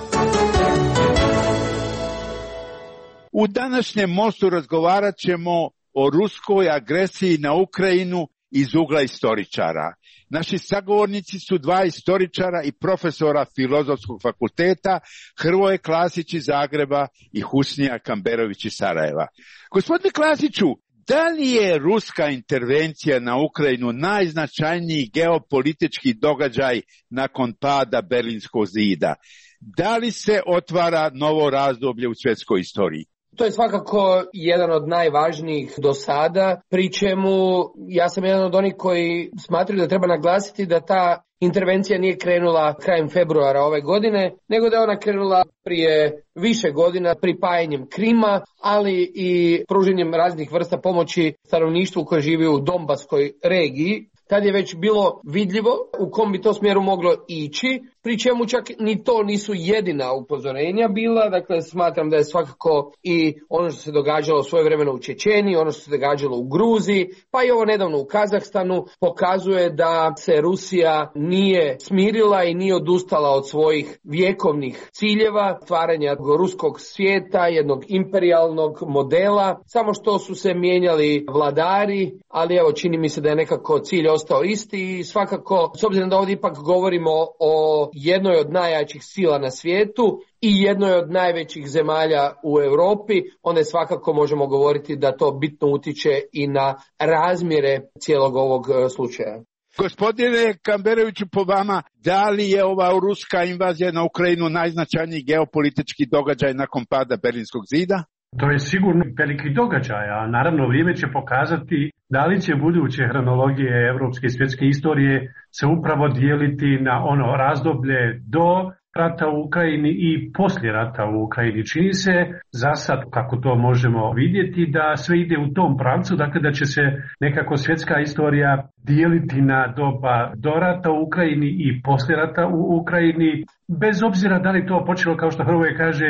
Speaker 2: U današnjem Mostu razgovarat ćemo o ruskoj agresiji na Ukrajinu iz ugla istoričara. Naši sagovornici su dva istoričara i profesora Filozofskog fakulteta, Hrvoje Klasić iz Zagreba i Husnija Kamberović iz Sarajeva. Gospodine Klasiću, da li je ruska intervencija na Ukrajinu najznačajniji geopolitički događaj nakon pada Berlinskog zida? Da li se otvara novo razdoblje u svjetskoj istoriji?
Speaker 3: To je svakako jedan od najvažnijih do sada, pri čemu ja sam jedan od onih koji smatraju da treba naglasiti da ta intervencija nije krenula krajem februara ove godine, nego da je ona krenula prije više godina pripajanjem Krima, ali i pruženjem raznih vrsta pomoći stanovništvu koje živi u Donbaskoj regiji. Tad je već bilo vidljivo u kom bi to smjeru moglo ići, pri čemu čak ni to nisu jedina upozorenja bila. Dakle, smatram da je svakako i ono što se događalo svojevremeno u Čečeniji, ono što se događalo u Gruziji, pa i ovo nedavno u Kazahstanu, pokazuje da se Rusija nije smirila i nije odustala od svojih vjekovnih ciljeva, stvaranja ruskog svijeta, jednog imperijalnog modela, samo što su se mijenjali vladari, ali evo čini mi se da je nekako cilj ostao isti i svakako, s obzirom da ovdje ipak govorimo o jednoj od najjačih sila na svijetu i jednoj od najvećih zemalja u Europi, onda svakako možemo govoriti da to bitno utiče i na razmjere cijelog ovog slučaja.
Speaker 2: Gospodine Kamberoviću, po vama, da li je ova ruska invazija na Ukrajinu najznačajniji geopolitički događaj nakon pada Berlinskog zida?
Speaker 12: To je sigurno veliki događaj, a naravno vrijeme će pokazati da li će buduće hronologije evropske i svjetske istorije se upravo dijeliti na ono razdoblje do rata u Ukrajini i poslije rata u Ukrajini. Čini se za sad, kako to možemo vidjeti, da sve ide u tom pravcu, dakle da će se nekako svjetska istorija dijeliti na doba do rata u Ukrajini i poslije rata u Ukrajini, bez obzira da li to počelo, kao što Hrvoje kaže,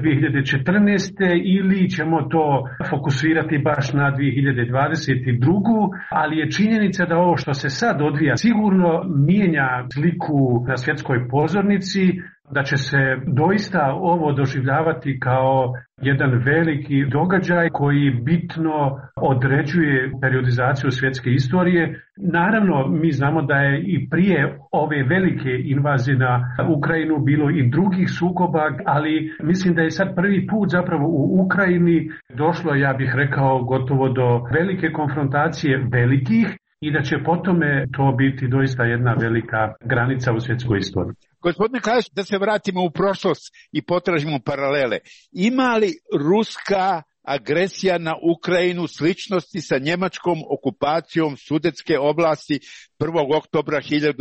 Speaker 12: 2014. ili ćemo to fokusirati baš na 2022. Ali je činjenica da ovo što se sad odvija sigurno mijenja sliku na svjetskoj pozornici. da će se doista ovo doživljavati kao jedan veliki događaj koji bitno određuje periodizaciju svjetske istorije. Naravno, mi znamo da je i prije ove velike invazije na Ukrajinu bilo i drugih sukoba, ali mislim da je sad prvi put zapravo u Ukrajini došlo, ja bih rekao, gotovo do velike konfrontacije velikih i da će po tome to biti doista jedna velika granica u svjetskoj istoriji.
Speaker 2: Gospodine Klasić, da se vratimo u prošlost i potražimo paralele. Ima li ruska agresija na Ukrajinu sličnosti sa njemačkom okupacijom Sudetske oblasti 1. oktobra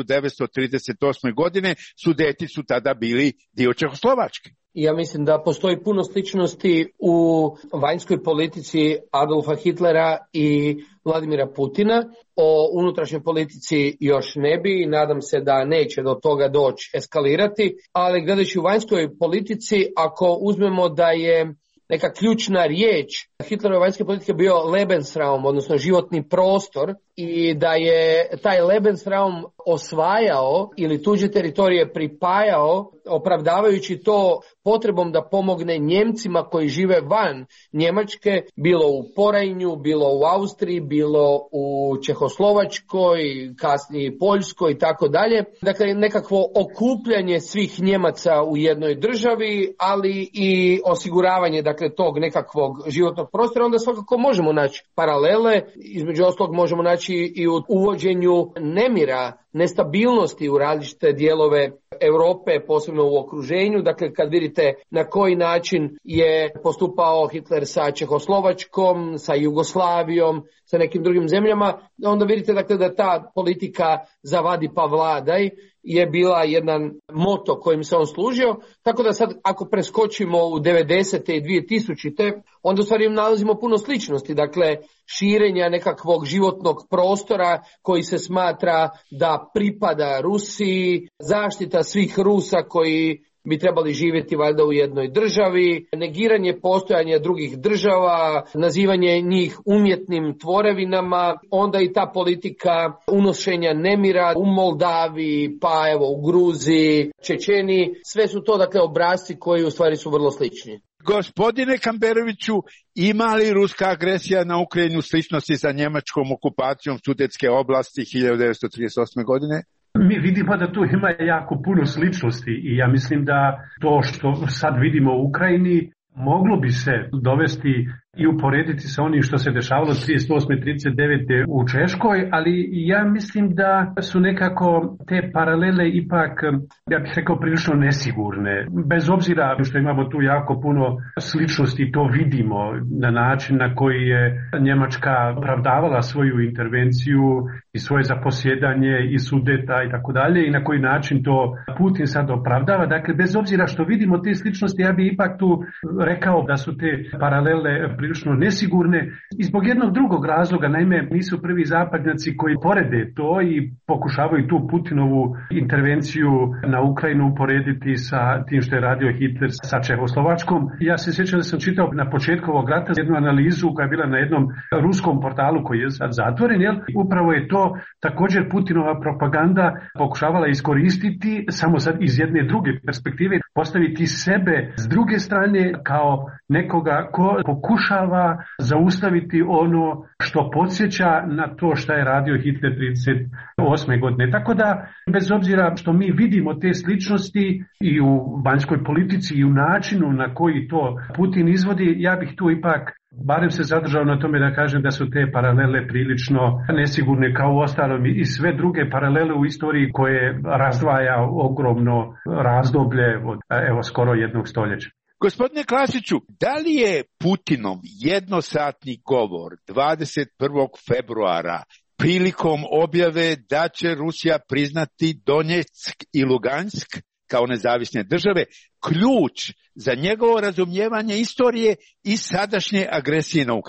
Speaker 2: 1938. godine? Sudeti su tada bili dio Čehoslovačke.
Speaker 3: Ja mislim da postoji puno sličnosti u vanjskoj politici Adolfa Hitlera i Vladimira Putina. O unutrašnjoj politici još ne bi i nadam se da neće do toga doći eskalirati, ali gledajući u vanjskoj politici, ako uzmemo da je neka ključna riječ Hitlerove vanjske politike bio Lebensraum, odnosno životni prostor, i da je taj Lebensraum osvajao ili tuđe teritorije pripajao, opravdavajući to potrebom da pomogne Njemcima koji žive van Njemačke, bilo u Porajnju, bilo u Austriji, bilo u Čehoslovačkoj, kasnije Poljskoj i tako dalje. Dakle, nekakvo okupljanje svih Njemaca u jednoj državi, ali i osiguravanje tog nekakvog životnog prostora. Onda svakako možemo naći paralele, između ostalog možemo naći i u uvođenju nemira, nestabilnosti u različite dijelove Europe, posebno u okruženju. Dakle, kad vidite na koji način je postupao Hitler sa Čehoslovačkom, sa Jugoslavijom, sa nekim drugim zemljama, onda vidite da ta politika zavadi pa vladaj je bila jedan moto kojim se on služio. Tako da sad, ako preskočimo u 90. i 2000. onda u stvari nalazimo puno sličnosti. Dakle, širenja nekakvog životnog prostora koji se smatra da pripada Rusiji, zaštita svih Rusa koji bi trebali živjeti valjda u jednoj državi, negiranje postojanja drugih država, nazivanje njih umjetnim tvorevinama, onda i ta politika unošenja nemira u Moldaviji, pa evo u Gruziji, Čečeniji, sve su to obrasci koji u stvari su vrlo slični.
Speaker 2: Gospodine Kamberoviću, ima li ruska agresija na Ukrajinu sličnosti sa njemačkom okupacijom Sudetske oblasti 1938. godine?
Speaker 12: Mi vidimo da tu ima jako puno sličnosti i ja mislim da to što sad vidimo u Ukrajini moglo bi se dovesti i uporediti sa onim što se dešavalo 38-39 u Češkoj, ali ja mislim da su nekako te paralele ipak, ja bih rekao, prilično nesigurne. Bez obzira što imamo tu jako puno sličnosti, to vidimo na način na koji je Njemačka opravdavala svoju intervenciju i svoje zaposjedanje i Sudeta i tako dalje i na koji način to Putin sad opravdava. Dakle, bez obzira što vidimo te sličnosti, ja bih ipak tu rekao da su te paralele prilično nesigurne i zbog jednog drugog razloga. Naime, nisu prvi zapadnjaci koji porede to i pokušavaju tu Putinovu intervenciju na Ukrajinu uporediti sa tim što je radio Hitler sa Čehoslovačkom. Ja se sjećam da sam čitao na početku ovog rata jednu analizu koja je bila na jednom ruskom portalu koji je sad zatvoren. Upravo je to također Putinova propaganda pokušavala iskoristiti, samo sad iz jedne druge perspektive, postaviti sebe s druge strane kao nekoga ko pokušava zaustaviti ono što podsjeća na to što je radio Hitler 38. godine. Tako da, bez obzira što mi vidimo te sličnosti i u vanjskoj politici i u načinu na koji to Putin izvodi, ja bih tu ipak barem se zadržao na tome da kažem da su te paralele prilično nesigurne, kao u ostalom i sve druge paralele u istoriji koje razdvaja ogromno razdoblje od skoro jednog stoljeća.
Speaker 2: Gospodine Klasiću, da li je Putinov jednosatni govor 21. februara prilikom objave da će Rusija priznati Donjeck i Lugansk kao nezavisne države ključ za njegovo razumijevanje istorije i sadašnje agresije na Ukrajinu?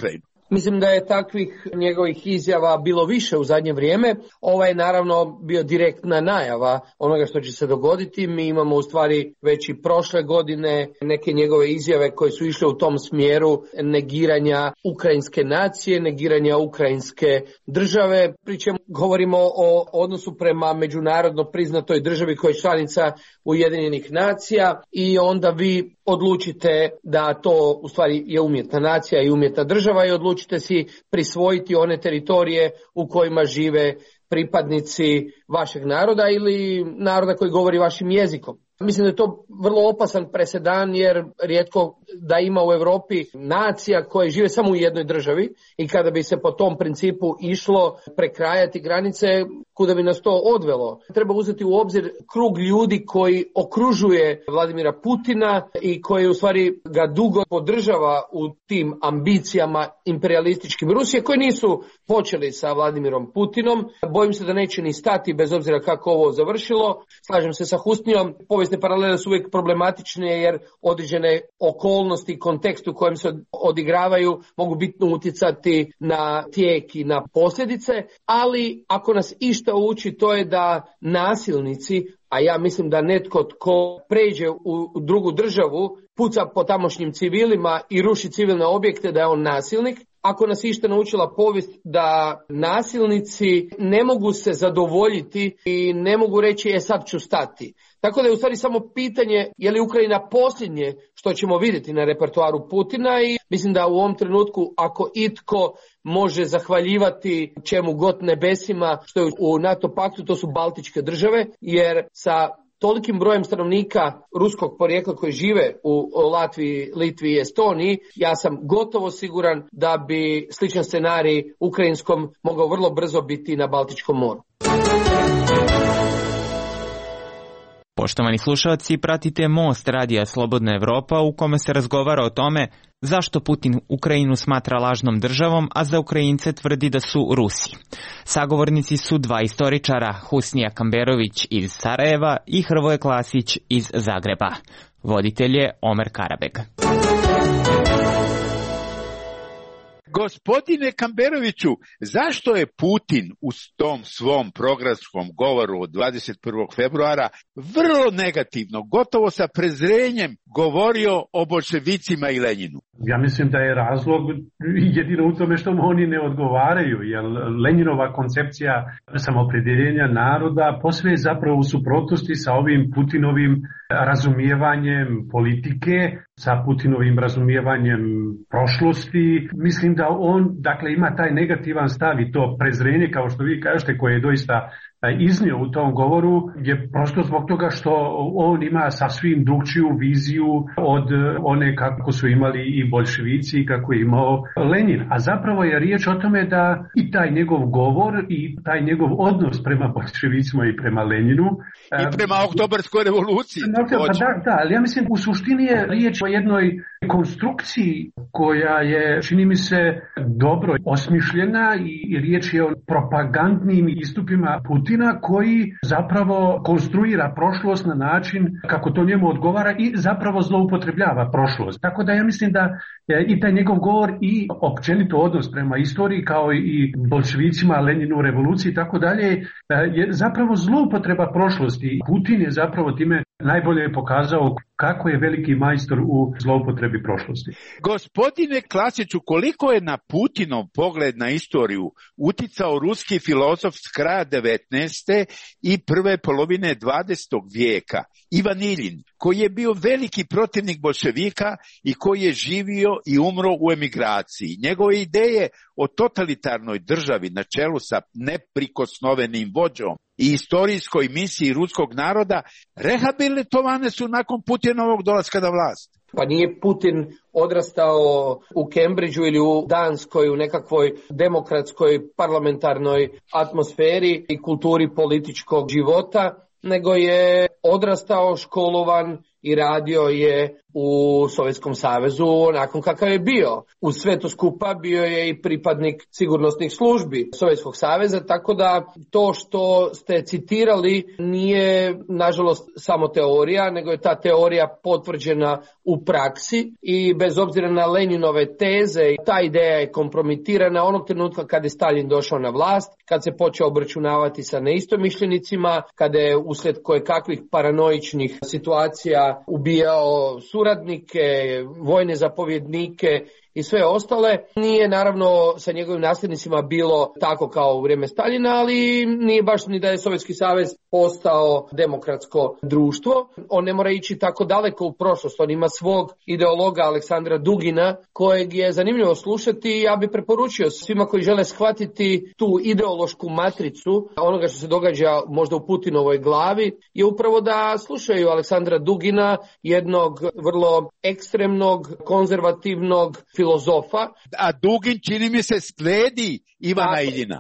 Speaker 3: Mislim da je takvih njegovih izjava bilo više u zadnje vrijeme. Ovo je naravno bio direktna najava onoga što će se dogoditi. Mi imamo u stvari već i prošle godine neke njegove izjave koje su išle u tom smjeru negiranja ukrajinske nacije, negiranja ukrajinske države. Pričemu govorimo o odnosu prema međunarodno priznatoj državi koja je članica Ujedinjenih nacija i onda vi odlučite da to u stvari je umjetna nacija i umjetna država i odlučite si prisvojiti one teritorije u kojima žive pripadnici vašeg naroda ili naroda koji govori vašim jezikom. Mislim da je to vrlo opasan presedan jer rijetko da ima u Europi nacija koje žive samo u jednoj državi i kada bi se po tom principu išlo prekrajati granice, kuda bi nas to odvelo. Treba uzeti u obzir krug ljudi koji okružuje Vladimira Putina i koji u stvari ga dugo podržava u tim ambicijama imperialističkim Rusije koji nisu počeli sa Vladimirom Putinom. Bojim se da neće ni stati bez obzira kako ovo završilo. Slažem se sa Husnijom. Povijesne paralele su uvijek problematične jer određene okolnosti i kontekst u kojem se odigravaju mogu bitno utjecati na tijek i na posljedice, ali ako nas išta uči to je da nasilnici, a ja mislim da netko tko pređe u drugu državu, puca po tamošnjim civilima i ruši civilne objekte, da je on nasilnik. Ako nas išta naučila povijest da nasilnici ne mogu se zadovoljiti i ne mogu reći sad ću stati. Tako da je u stvari samo pitanje je li Ukrajina posljednje što ćemo vidjeti na repertoaru Putina i mislim da u ovom trenutku ako itko može zahvaljivati čemu god nebesima što je u NATO paktu, to su Baltičke države, jer sa tolikim brojem stanovnika ruskog porijekla koji žive u Latviji, Litvi i Estoniji, ja sam gotovo siguran da bi sličan scenarij ukrajinskom mogao vrlo brzo biti na Baltičkom moru.
Speaker 4: Poštovani slušalci, pratite Most radija Slobodna Evropa u kome se razgovara o tome zašto Putin Ukrajinu smatra lažnom državom, a za Ukrajince tvrdi da su Rusi. Sagovornici su dva istoričara, Husnija Kamberović iz Sarajeva i Hrvoje Klasić iz Zagreba. Voditelj je Omer Karabeg.
Speaker 2: Gospodine Kamberoviću, zašto je Putin u tom svom programskom govoru od 21. februara vrlo negativno, gotovo sa prezrenjem govorio o boljševicima i Lenjinu?
Speaker 12: Ja mislim da je razlog jedino u tome što mu oni ne odgovaraju, jer Lenjinova koncepcija samopredjeljenja naroda posve je zapravo u suprotnosti sa ovim Putinovim razumijevanjem politike, sa Putinovim razumijevanjem prošlosti. Mislim da on, dakle, ima taj negativan stav i to prezrenje, kao što vi kažete, koje je doista iznio u tom govoru, je prosto zbog toga što on ima sasvim drugčiju viziju od one kako su imali i boljševici i kako je imao Lenin. A zapravo je riječ o tome da i taj njegov govor i taj njegov odnos prema boljševicima i prema Leninu
Speaker 2: i prema Oktobarskoj revoluciji.
Speaker 12: Da, ali ja mislim u suštini je riječ o jednoj konstrukciji koja je, čini mi se, dobro osmišljena i riječ je o propagandnim istupima Putina koji zapravo konstruira prošlost na način kako to njemu odgovara i zapravo zloupotrebljava prošlost. Tako da ja mislim da i taj njegov govor i općenito odnos prema istoriji kao i boljševicima, Leninu, revoluciji i tako dalje je zapravo zloupotreba prošlosti. Putin je zapravo time najbolje pokazao kako je veliki majstor u zloupotrebi prošlosti.
Speaker 2: Gospodine Klasiću, koliko je na Putinov pogled na istoriju uticao ruski filozof s kraja 19. i prve polovine 20. vijeka, Ivan Iljin, koji je bio veliki protivnik boljševika i koji je živio i umro u emigraciji. Njegove ideje o totalitarnoj državi na čelu sa neprikosnovenim vođom i istorijskoj misiji ruskog naroda rehabilitovane su nakon Putinovog dolaska na vlast.
Speaker 3: Pa nije Putin odrastao u Cambridgeu ili u Danskoj u nekakvoj demokratskoj parlamentarnoj atmosferi i kulturi političkog života, nego je odrastao, školovan i radio je u Sovjetskom savezu nakon kakav je bio. Uz sve to skupa bio je i pripadnik sigurnosnih službi Sovjetskog saveza, tako da to što ste citirali nije nažalost samo teorija, nego je ta teorija potvrđena u praksi i bez obzira na Leninove teze, ta ideja je kompromitirana onog trenutka kad je Stalin došao na vlast, kad se počeo obračunavati sa neistomišljenicima, kada je uslijed kojekakvih paranoičnih situacija ubijao suradnike, vojne zapovjednike i sve ostale. Nije naravno sa njegovim nasljednicima bilo tako kao u vrijeme Staljina, ali nije baš ni da je Sovjetski savez postao demokratsko društvo. On ne mora ići tako daleko u prošlost, on ima svog ideologa Aleksandra Dugina kojeg je zanimljivo slušati i ja bih preporučio svima koji žele shvatiti tu ideološku matricu onoga što se događa možda u Putinovoj glavi je upravo da slušaju Aleksandra Dugina, jednog vrlo ekstremnog, konzervativnog filozofa.
Speaker 2: A Dugin čini mi se slijedi Ivana Iljina.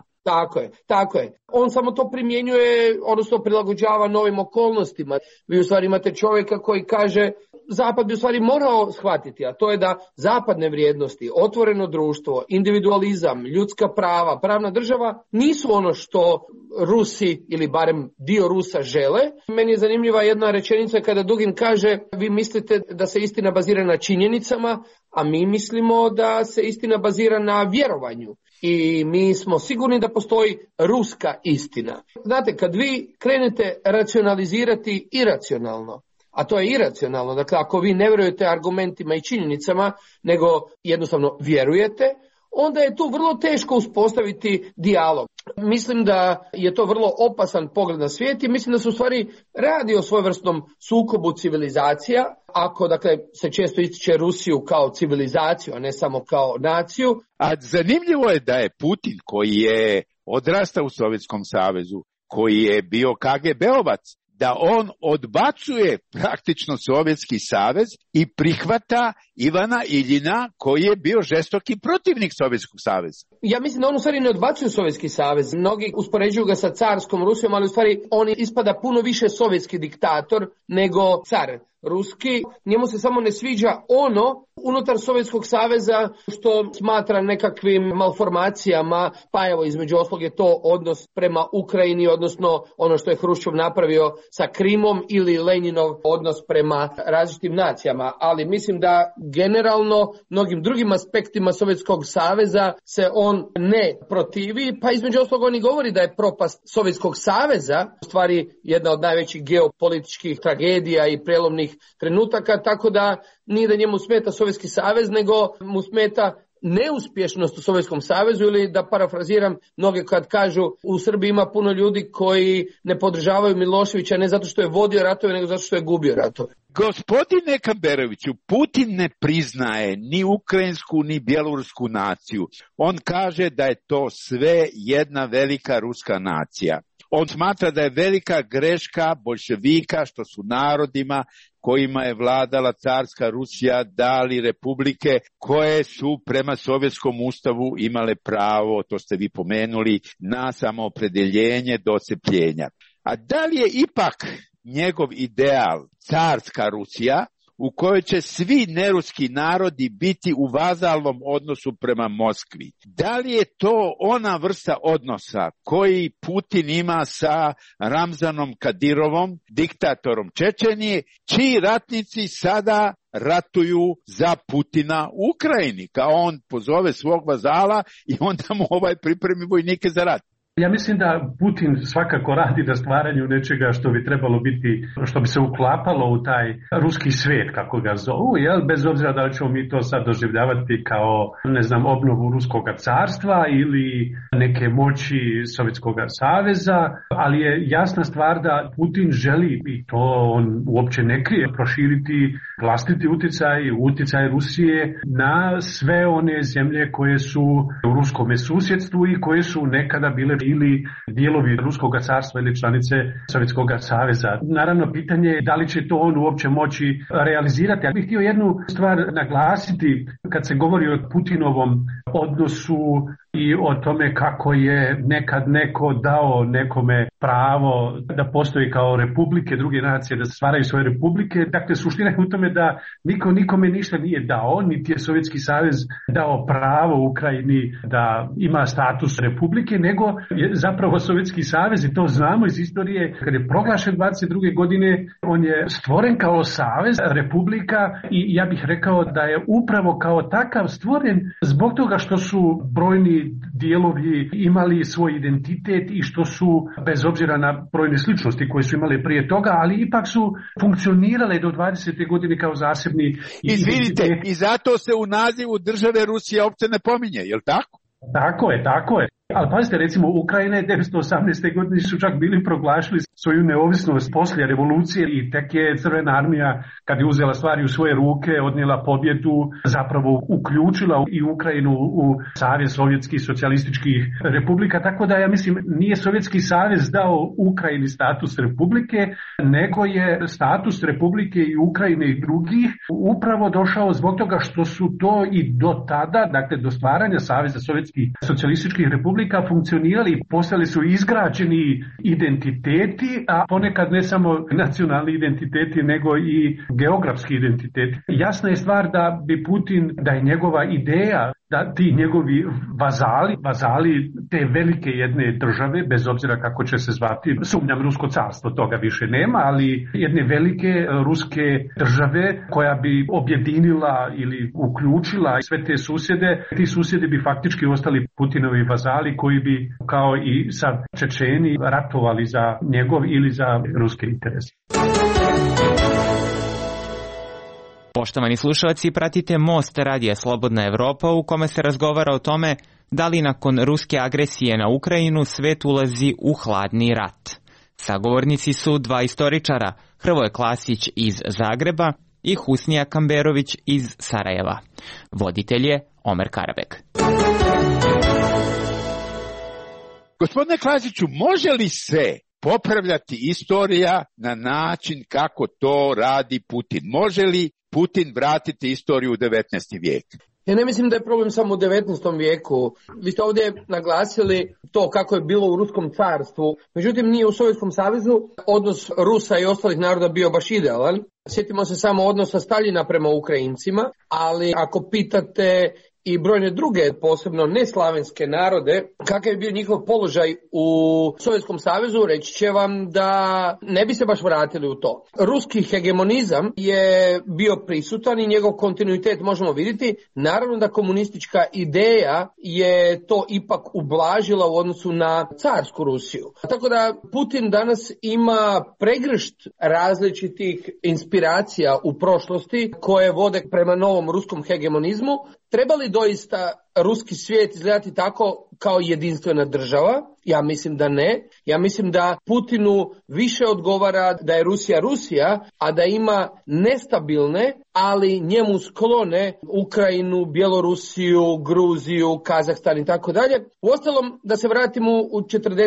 Speaker 3: Tako je. On samo to primjenjuje, odnosno prilagođava novim okolnostima. Vi u stvari imate čovjeka koji kaže Zapad bi u stvari morao shvatiti, a to je da zapadne vrijednosti, otvoreno društvo, individualizam, ljudska prava, pravna država nisu ono što Rusi ili barem dio Rusa žele. Meni je zanimljiva jedna rečenica kada Dugin kaže vi mislite da se istina bazira na činjenicama, a mi mislimo da se istina bazira na vjerovanju. I mi smo sigurni da postoji ruska istina. Znate, kad vi krenete racionalizirati iracionalno, a to je iracionalno, dakle ako vi ne vjerujete argumentima i činjenicama, nego jednostavno vjerujete, onda je tu vrlo teško uspostaviti dijalog. Mislim da je to vrlo opasan pogled na svijet i mislim da se u stvari radi o svojevrsnom sukobu civilizacija, ako dakle se često ističe Rusiju kao civilizaciju, a ne samo kao naciju.
Speaker 2: A zanimljivo je da je Putin koji je odrastao u Sovjetskom savezu, koji je bio KGB-ovac, da on odbacuje praktično Sovjetski savez i prihvata Ivana Iljina koji je bio žestoki protivnik Sovjetskog saveza.
Speaker 3: Ja mislim da on u stvari ne odbacuje Sovjetski savez. Mnogi uspoređuju ga sa carskom Rusijom, ali u stvari on ispada puno više sovjetski diktator nego car ruski. Njemu se samo ne sviđa ono unutar Sovjetskog saveza što smatra nekakvim malformacijama, pa evo između ostalog je to odnos prema Ukrajini, odnosno ono što je Hruščov napravio sa Krimom ili Leninov odnos prema različitim nacijama. Ali mislim da generalno mnogim drugim aspektima Sovjetskog saveza se on ne protivi, pa između ostalog on i govori da je propast Sovjetskog saveza u stvari jedna od najvećih geopolitičkih tragedija i prelomnih trenutaka, tako da nije da njemu smeta Sovjetski savez, nego mu smeta neuspješnost u Sovjetskom savezu ili da parafraziram mnoge kad kažu u Srbiji ima puno ljudi koji ne podržavaju Miloševića ne zato što je vodio ratove, nego zato što je gubio ratove.
Speaker 2: Gospodine Kamberoviću, Putin ne priznaje ni ukrajinsku ni bjelorusku naciju. On kaže da je to sve jedna velika ruska nacija. On smatra da je velika greška boljševika što su narodima kojima je vladala carska Rusija dali republike koje su prema Sovjetskom ustavu imale pravo, to ste vi pomenuli, na samoopredeljenje do odcepljenja. A da li je ipak njegov ideal carska Rusija u kojoj će svi neruski narodi biti u vazalnom odnosu prema Moskvi? Da li je to ona vrsta odnosa koji Putin ima sa Ramzanom Kadirovom, diktatorom Čečenije, čiji ratnici sada ratuju za Putina u Ukrajini, kao on pozove svog vazala i onda mu pripremi vojnike za rat?
Speaker 12: Ja mislim da Putin svakako radi na stvaranju nečega što bi trebalo biti, što bi se uklapalo u taj ruski svijet, kako ga zovu, jel? Bez obzira da li ćemo mi to sad doživljavati kao, obnovu ruskog carstva ili neke moći Sovjetskog saveza, ali je jasna stvar da Putin želi, i to on uopće ne krije, proširiti vlastiti utjecaj Rusije na sve one zemlje koje su u ruskom susjedstvu i koje su nekada bile ili dijelovi Ruskog carstva ili članice Sovjetskog saveza. Naravno, pitanje je da li će to on uopće moći realizirati. Ja bih htio jednu stvar naglasiti kad se govori o Putinovom odnosu i o tome kako je nekad neko dao nekome pravo da postoji kao republike, druge nacije, da stvaraju svoje republike. Dakle, suština je u tome da niko nikome ništa nije dao, niti je Sovjetski savez dao pravo Ukrajini da ima status republike, nego je zapravo Sovjetski savez, i to znamo iz istorije, kad je proglašen 22. godine, on je stvoren kao savez republika i ja bih rekao da je upravo kao takav stvoren zbog toga što su brojni dijelovi imali svoj identitet i što su, bez obzira na brojne sličnosti koje su imale prije toga, ali ipak su funkcionirale do 20. godine kao zasebni.
Speaker 2: Izvinite, i zato se u nazivu države Rusija uopće ne pominje, je li tako?
Speaker 12: Tako je. Ali pazite, recimo, Ukrajina je 1918. godine su čak bili proglašili svoju neovisnost poslije revolucije i tek je Crvena armija, kad je uzela stvari u svoje ruke, odnijela pobjedu, zapravo uključila i Ukrajinu u Savez sovjetskih socijalističkih republika. Tako da ja mislim, nije Sovjetski savez dao Ukrajini status republike, nego je status republike i Ukrajine i drugih upravo došao zbog toga što su to i do tada, dakle do stvaranja Saveza sovjetskih socijalističkih republika, funkcionirali, postali su izgrađeni identiteti, a ponekad ne samo nacionalni identiteti, nego i geografski identiteti. Jasna je stvar da bi Putin, da je njegova ideja da ti njegovi vazali te velike jedne države, bez obzira kako će se zvati, sumnjam Rusko carstvo, toga više nema, ali jedne velike ruske države koja bi objedinila ili uključila sve te susjede, ti susjedi bi faktički ostali Putinovi vazali koji bi kao i sa Čečeni ratovali za njegov ili za ruske interese.
Speaker 4: Poštovani slušalci, pratite Most Radija Slobodna Evropa u kome se razgovara o tome da li nakon ruske agresije na Ukrajinu svet ulazi u hladni rat. Sagovornici su dva istoričara, Hrvoje Klasić iz Zagreba i Husnija Kamberović iz Sarajeva. Voditelj je Omer Karabek.
Speaker 2: Gospodine Klasiću, može li se popravljati istorija na način kako to radi Putin? Može li Putin vratiti istoriju u 19. vijek?
Speaker 3: Ja ne mislim da je problem samo u 19. vijeku. Vi ste ovdje naglasili to kako je bilo u Ruskom carstvu. Međutim, nije u Sovjetskom savezu odnos Rusa i ostalih naroda bio baš idealan. Sjetimo se samo odnosa Staljina prema Ukrajincima, ali ako pitate i brojne druge, posebno neslavenske narode, kakav je bio njihov položaj u Sovjetskom savezu, reći će vam da ne bi se baš vratili u to. Ruski hegemonizam je bio prisutan i njegov kontinuitet možemo vidjeti. Naravno da komunistička ideja je to ipak ublažila u odnosu na carsku Rusiju. Tako da Putin danas ima pregršt različitih inspiracija u prošlosti koje vode prema novom ruskom hegemonizmu. Treba li doista ruski svijet izgledati tako kao jedinstvena država? Ja mislim da ne. Ja mislim da Putinu više odgovara da je Rusija, a da ima nestabilne, ali njemu sklone Ukrajinu, Bjelorusiju, Gruziju, Kazahstan i tako dalje. Uostalom, da se vratimo u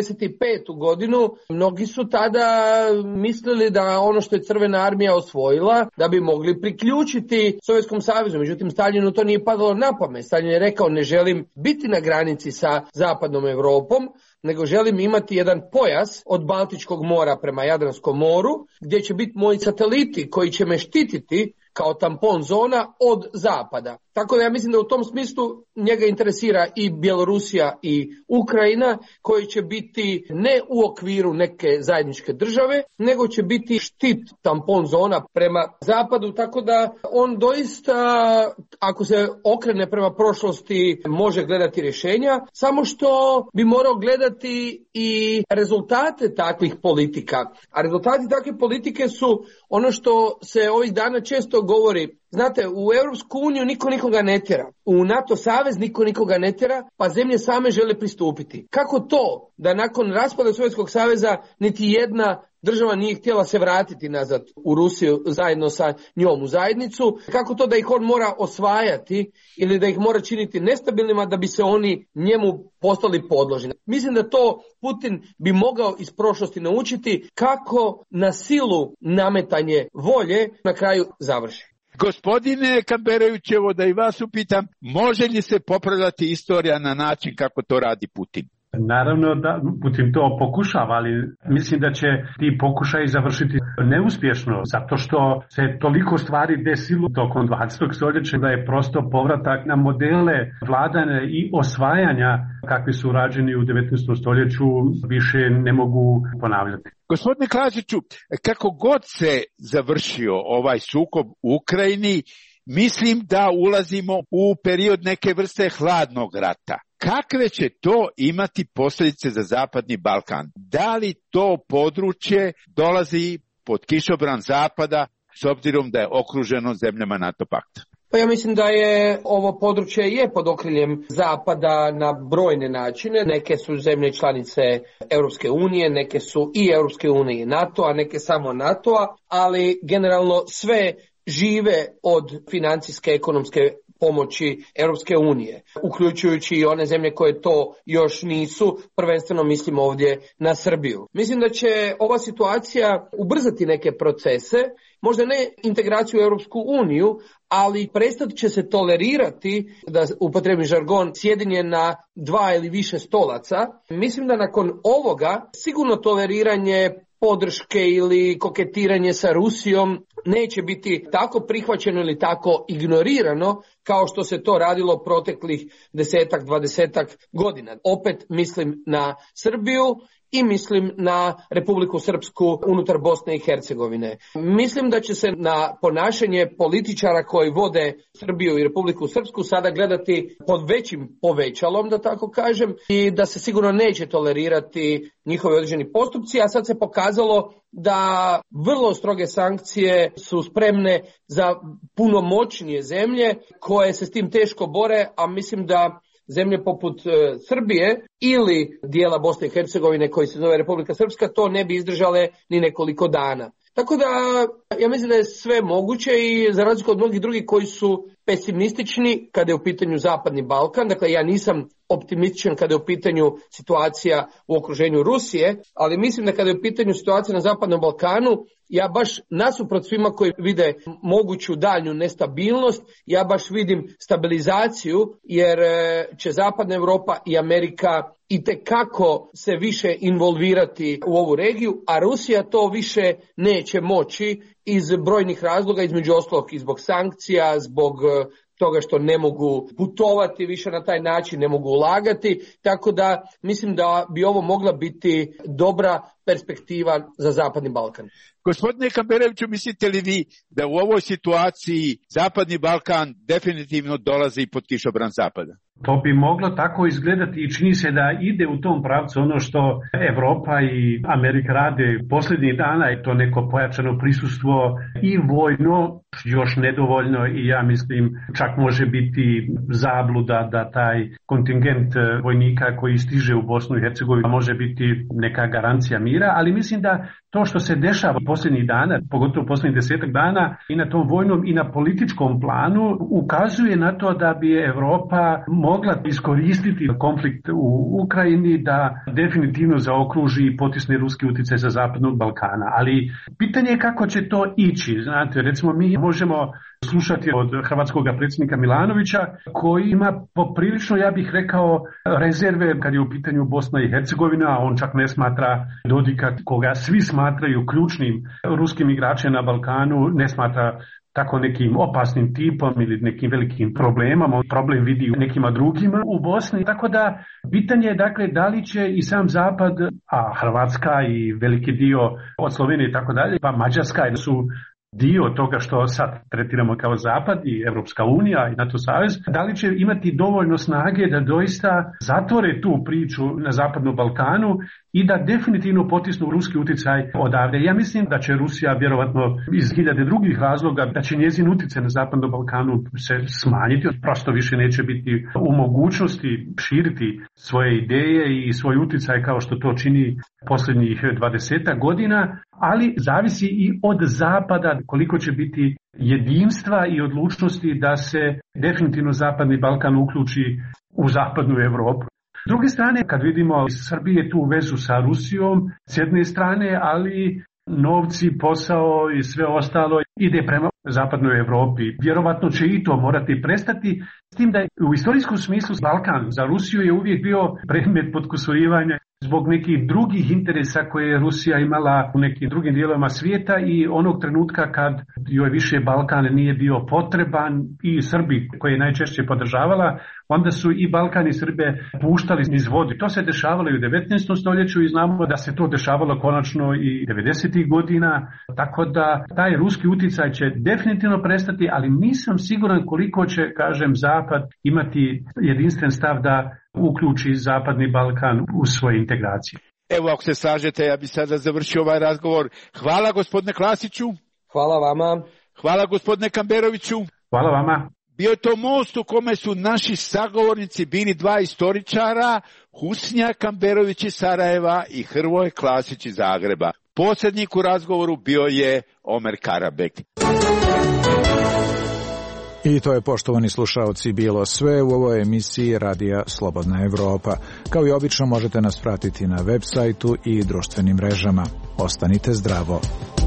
Speaker 3: 45. godinu, mnogi su tada mislili da ono što je Crvena armija osvojila, da bi mogli priključiti Sovjetskom savezu. Međutim, Staljinu to nije padalo na pamet. Staljin je rekao, ne želim biti na granici sa zapadnom Europom, nego želim imati jedan pojas od Baltičkog mora prema Jadranskom moru, gdje će biti moji sateliti koji će me štititi kao tampon zona od zapada. Tako da ja mislim da u tom smislu njega interesira i Bjelorusija i Ukrajina, koji će biti ne u okviru neke zajedničke države, nego će biti štit tampon zona prema zapadu, tako da on doista, ako se okrene prema prošlosti, može gledati rješenja, samo što bi morao gledati i rezultate takvih politika. A rezultati takve politike su ono što se ovih dana često govori. Znate, u Europsku uniju niko nikoga ne tjera. U NATO savez niko nikoga ne tjera, pa zemlje same žele pristupiti. Kako to da nakon raspada Sovjetskog saveza niti jedna država nije htjela se vratiti nazad u Rusiju zajedno sa njom u zajednicu? Kako to da ih on mora osvajati ili da ih mora činiti nestabilnima da bi se oni njemu postali podložni? Mislim da to Putin bi mogao iz prošlosti naučiti kako na silu nametanje volje na kraju završi.
Speaker 2: Gospodine Kamberovićevo, da i vas upitam, može li se popravljati istorija na način kako to radi Putin?
Speaker 12: Naravno da Putin to pokušava, ali mislim da će ti pokušaji završiti neuspješno, zato što se toliko stvari desilo tokom 20. stoljeća da je prosto povratak na modele vladanja i osvajanja kakvi su rađeni u 19. stoljeću više ne mogu ponavljati.
Speaker 2: Gospodine Klažiću, kako god se završio ovaj sukob u Ukrajini, mislim da ulazimo u period neke vrste hladnog rata. Kakve će to imati posljedice za Zapadni Balkan? Da li to područje dolazi pod kišobran Zapada s obzirom da je okruženo zemljama NATO pakta?
Speaker 3: Pa ja mislim da je ovo područje pod okriljem Zapada na brojne načine. Neke su zemlje članice Europske unije, neke su i Europske unije i NATO, a neke samo NATO-a, ali generalno sve žive od financijske, ekonomske pomoći Europske unije, uključujući i one zemlje koje to još nisu, prvenstveno mislim ovdje na Srbiju. Mislim da će ova situacija ubrzati neke procese, možda ne integraciju u Europsku uniju, ali prestat će se tolerirati, da upotrebim žargon, sjedenje na 2 ili više stolaca. Mislim da nakon ovoga sigurno toleriranje podrške ili koketiranje sa Rusijom neće biti tako prihvaćeno ili tako ignorirano kao što se to radilo proteklih 10-20 godina. Opet mislim na Srbiju i mislim na Republiku Srpsku unutar Bosne i Hercegovine. Mislim da će se na ponašanje političara koji vode Srbiju i Republiku Srpsku sada gledati pod većim povećalom, da tako kažem, i da se sigurno neće tolerirati njihovi određeni postupci, a sad se pokazalo da vrlo stroge sankcije su spremne za puno moćnije zemlje koje se s tim teško bore, a mislim da zemlje poput Srbije ili dijela Bosne i Hercegovine koji se zove Republika Srpska to ne bi izdržale ni nekoliko dana. Tako da ja mislim da je sve moguće i za razliku od mnogih drugih koji su pesimistični kada je u pitanju Zapadni Balkan, dakle ja nisam optimističan kada je u pitanju situacija u okruženju Rusije, ali mislim da kada je u pitanju situacija na Zapadnom Balkanu, ja baš nasuprot svima koji vide moguću daljnju nestabilnost, ja baš vidim stabilizaciju jer će Zapadna Europa i Amerika itekako se više involvirati u ovu regiju, a Rusija to više neće moći iz brojnih razloga, između ostalog i zbog sankcija, zbog toga što ne mogu putovati više na taj način, ne mogu ulagati, tako da mislim da bi ovo mogla biti dobra perspektiva za Zapadni Balkan.
Speaker 2: Gospodine Kamberoviću, mislite li vi da u ovoj situaciji Zapadni Balkan definitivno dolazi pod kišobran Zapada?
Speaker 12: To bi moglo tako izgledati i čini se da ide u tom pravcu ono što Evropa i Amerika rade posljednjih dana, je to neko pojačano prisustvo i vojno, još nedovoljno i ja mislim čak može biti zabluda da taj kontingent vojnika koji stiže u Bosnu i Hercegovinu može biti neka garancija mira, ali mislim da to što se dešava posljednjih dana, pogotovo posljednjih 10 dana i na tom vojnom i na političkom planu ukazuje na to da bi Evropa mogla iskoristiti konflikt u Ukrajini da definitivno zaokruži i potisne ruski utjecaj za Zapadnog Balkana. Ali pitanje je kako će to ići. Znate, recimo mi možemo slušati od hrvatskog predsjednika Milanovića koji ima poprilično, ja bih rekao, rezerve kad je u pitanju Bosna i Hercegovina, a on čak ne smatra Dodika, koga svi smatraju ključnim ruskim igračem na Balkanu, ne smatra tako nekim opasnim tipom ili nekim velikim problemom, on problem vidi u nekima drugima u Bosni. Tako da pitanje je dakle da li će i sam Zapad, a Hrvatska i veliki dio od Slovenije i tako dalje, pa Mađarska su dio toga što sad tretiramo kao Zapad i Europska unija i NATO savez, da li će imati dovoljno snage da doista zatvore tu priču na Zapadnom Balkanu i da definitivno potisnu ruski utjecaj odavde. Ja mislim da će Rusija vjerovatno iz hiljade drugih razloga, da će njezin utjecaj na Zapadnom Balkanu se smanjiti, prosto više neće biti u mogućnosti širiti svoje ideje i svoj utjecaj kao što to čini posljednjih 20 godina, ali zavisi i od Zapada koliko će biti jedinstva i odlučnosti da se definitivno Zapadni Balkan uključi u Zapadnu Europu. S druge strane, kad vidimo iz Srbije tu vezu sa Rusijom, s jedne strane, ali novci, posao i sve ostalo ide prema zapadnoj Europi. Vjerovatno će i to morati prestati, s tim da je u istorijskom smislu Balkan za Rusiju je uvijek bio predmet potkusurivanja zbog nekih drugih interesa koje je Rusija imala u nekim drugim dijelovima svijeta i onog trenutka kad joj više Balkan nije bio potreban i Srbi koje je najčešće podržavala, onda su i Balkan i Srbe puštali iz vode. To se dešavalo i u 19. stoljeću i znamo da se to dešavalo konačno i 90. godina, tako da taj ruski utjecaj će definitivno prestati, ali nisam siguran koliko će, kažem, Zapad imati jedinstven stav da uključi Zapadni Balkan u svoje integracije.
Speaker 2: Evo, ako se slažete, ja bi sada završio ovaj razgovor. Hvala gospodine Klasiću.
Speaker 3: Hvala vama.
Speaker 2: Hvala gospodine Kamberoviću.
Speaker 12: Hvala vama.
Speaker 2: Bio je to most u kome su naši sagovornici bili dva istoričara, Husnja Kamberović iz Sarajeva i Hrvoje Klasić iz Zagreba. Posrednik u razgovoru bio je Omer Karabek.
Speaker 1: I to je, poštovani slušaoci, bilo sve u ovoj emisiji Radija Slobodna Evropa. Kao i obično možete nas pratiti na web sajtu i društvenim mrežama. Ostanite zdravo.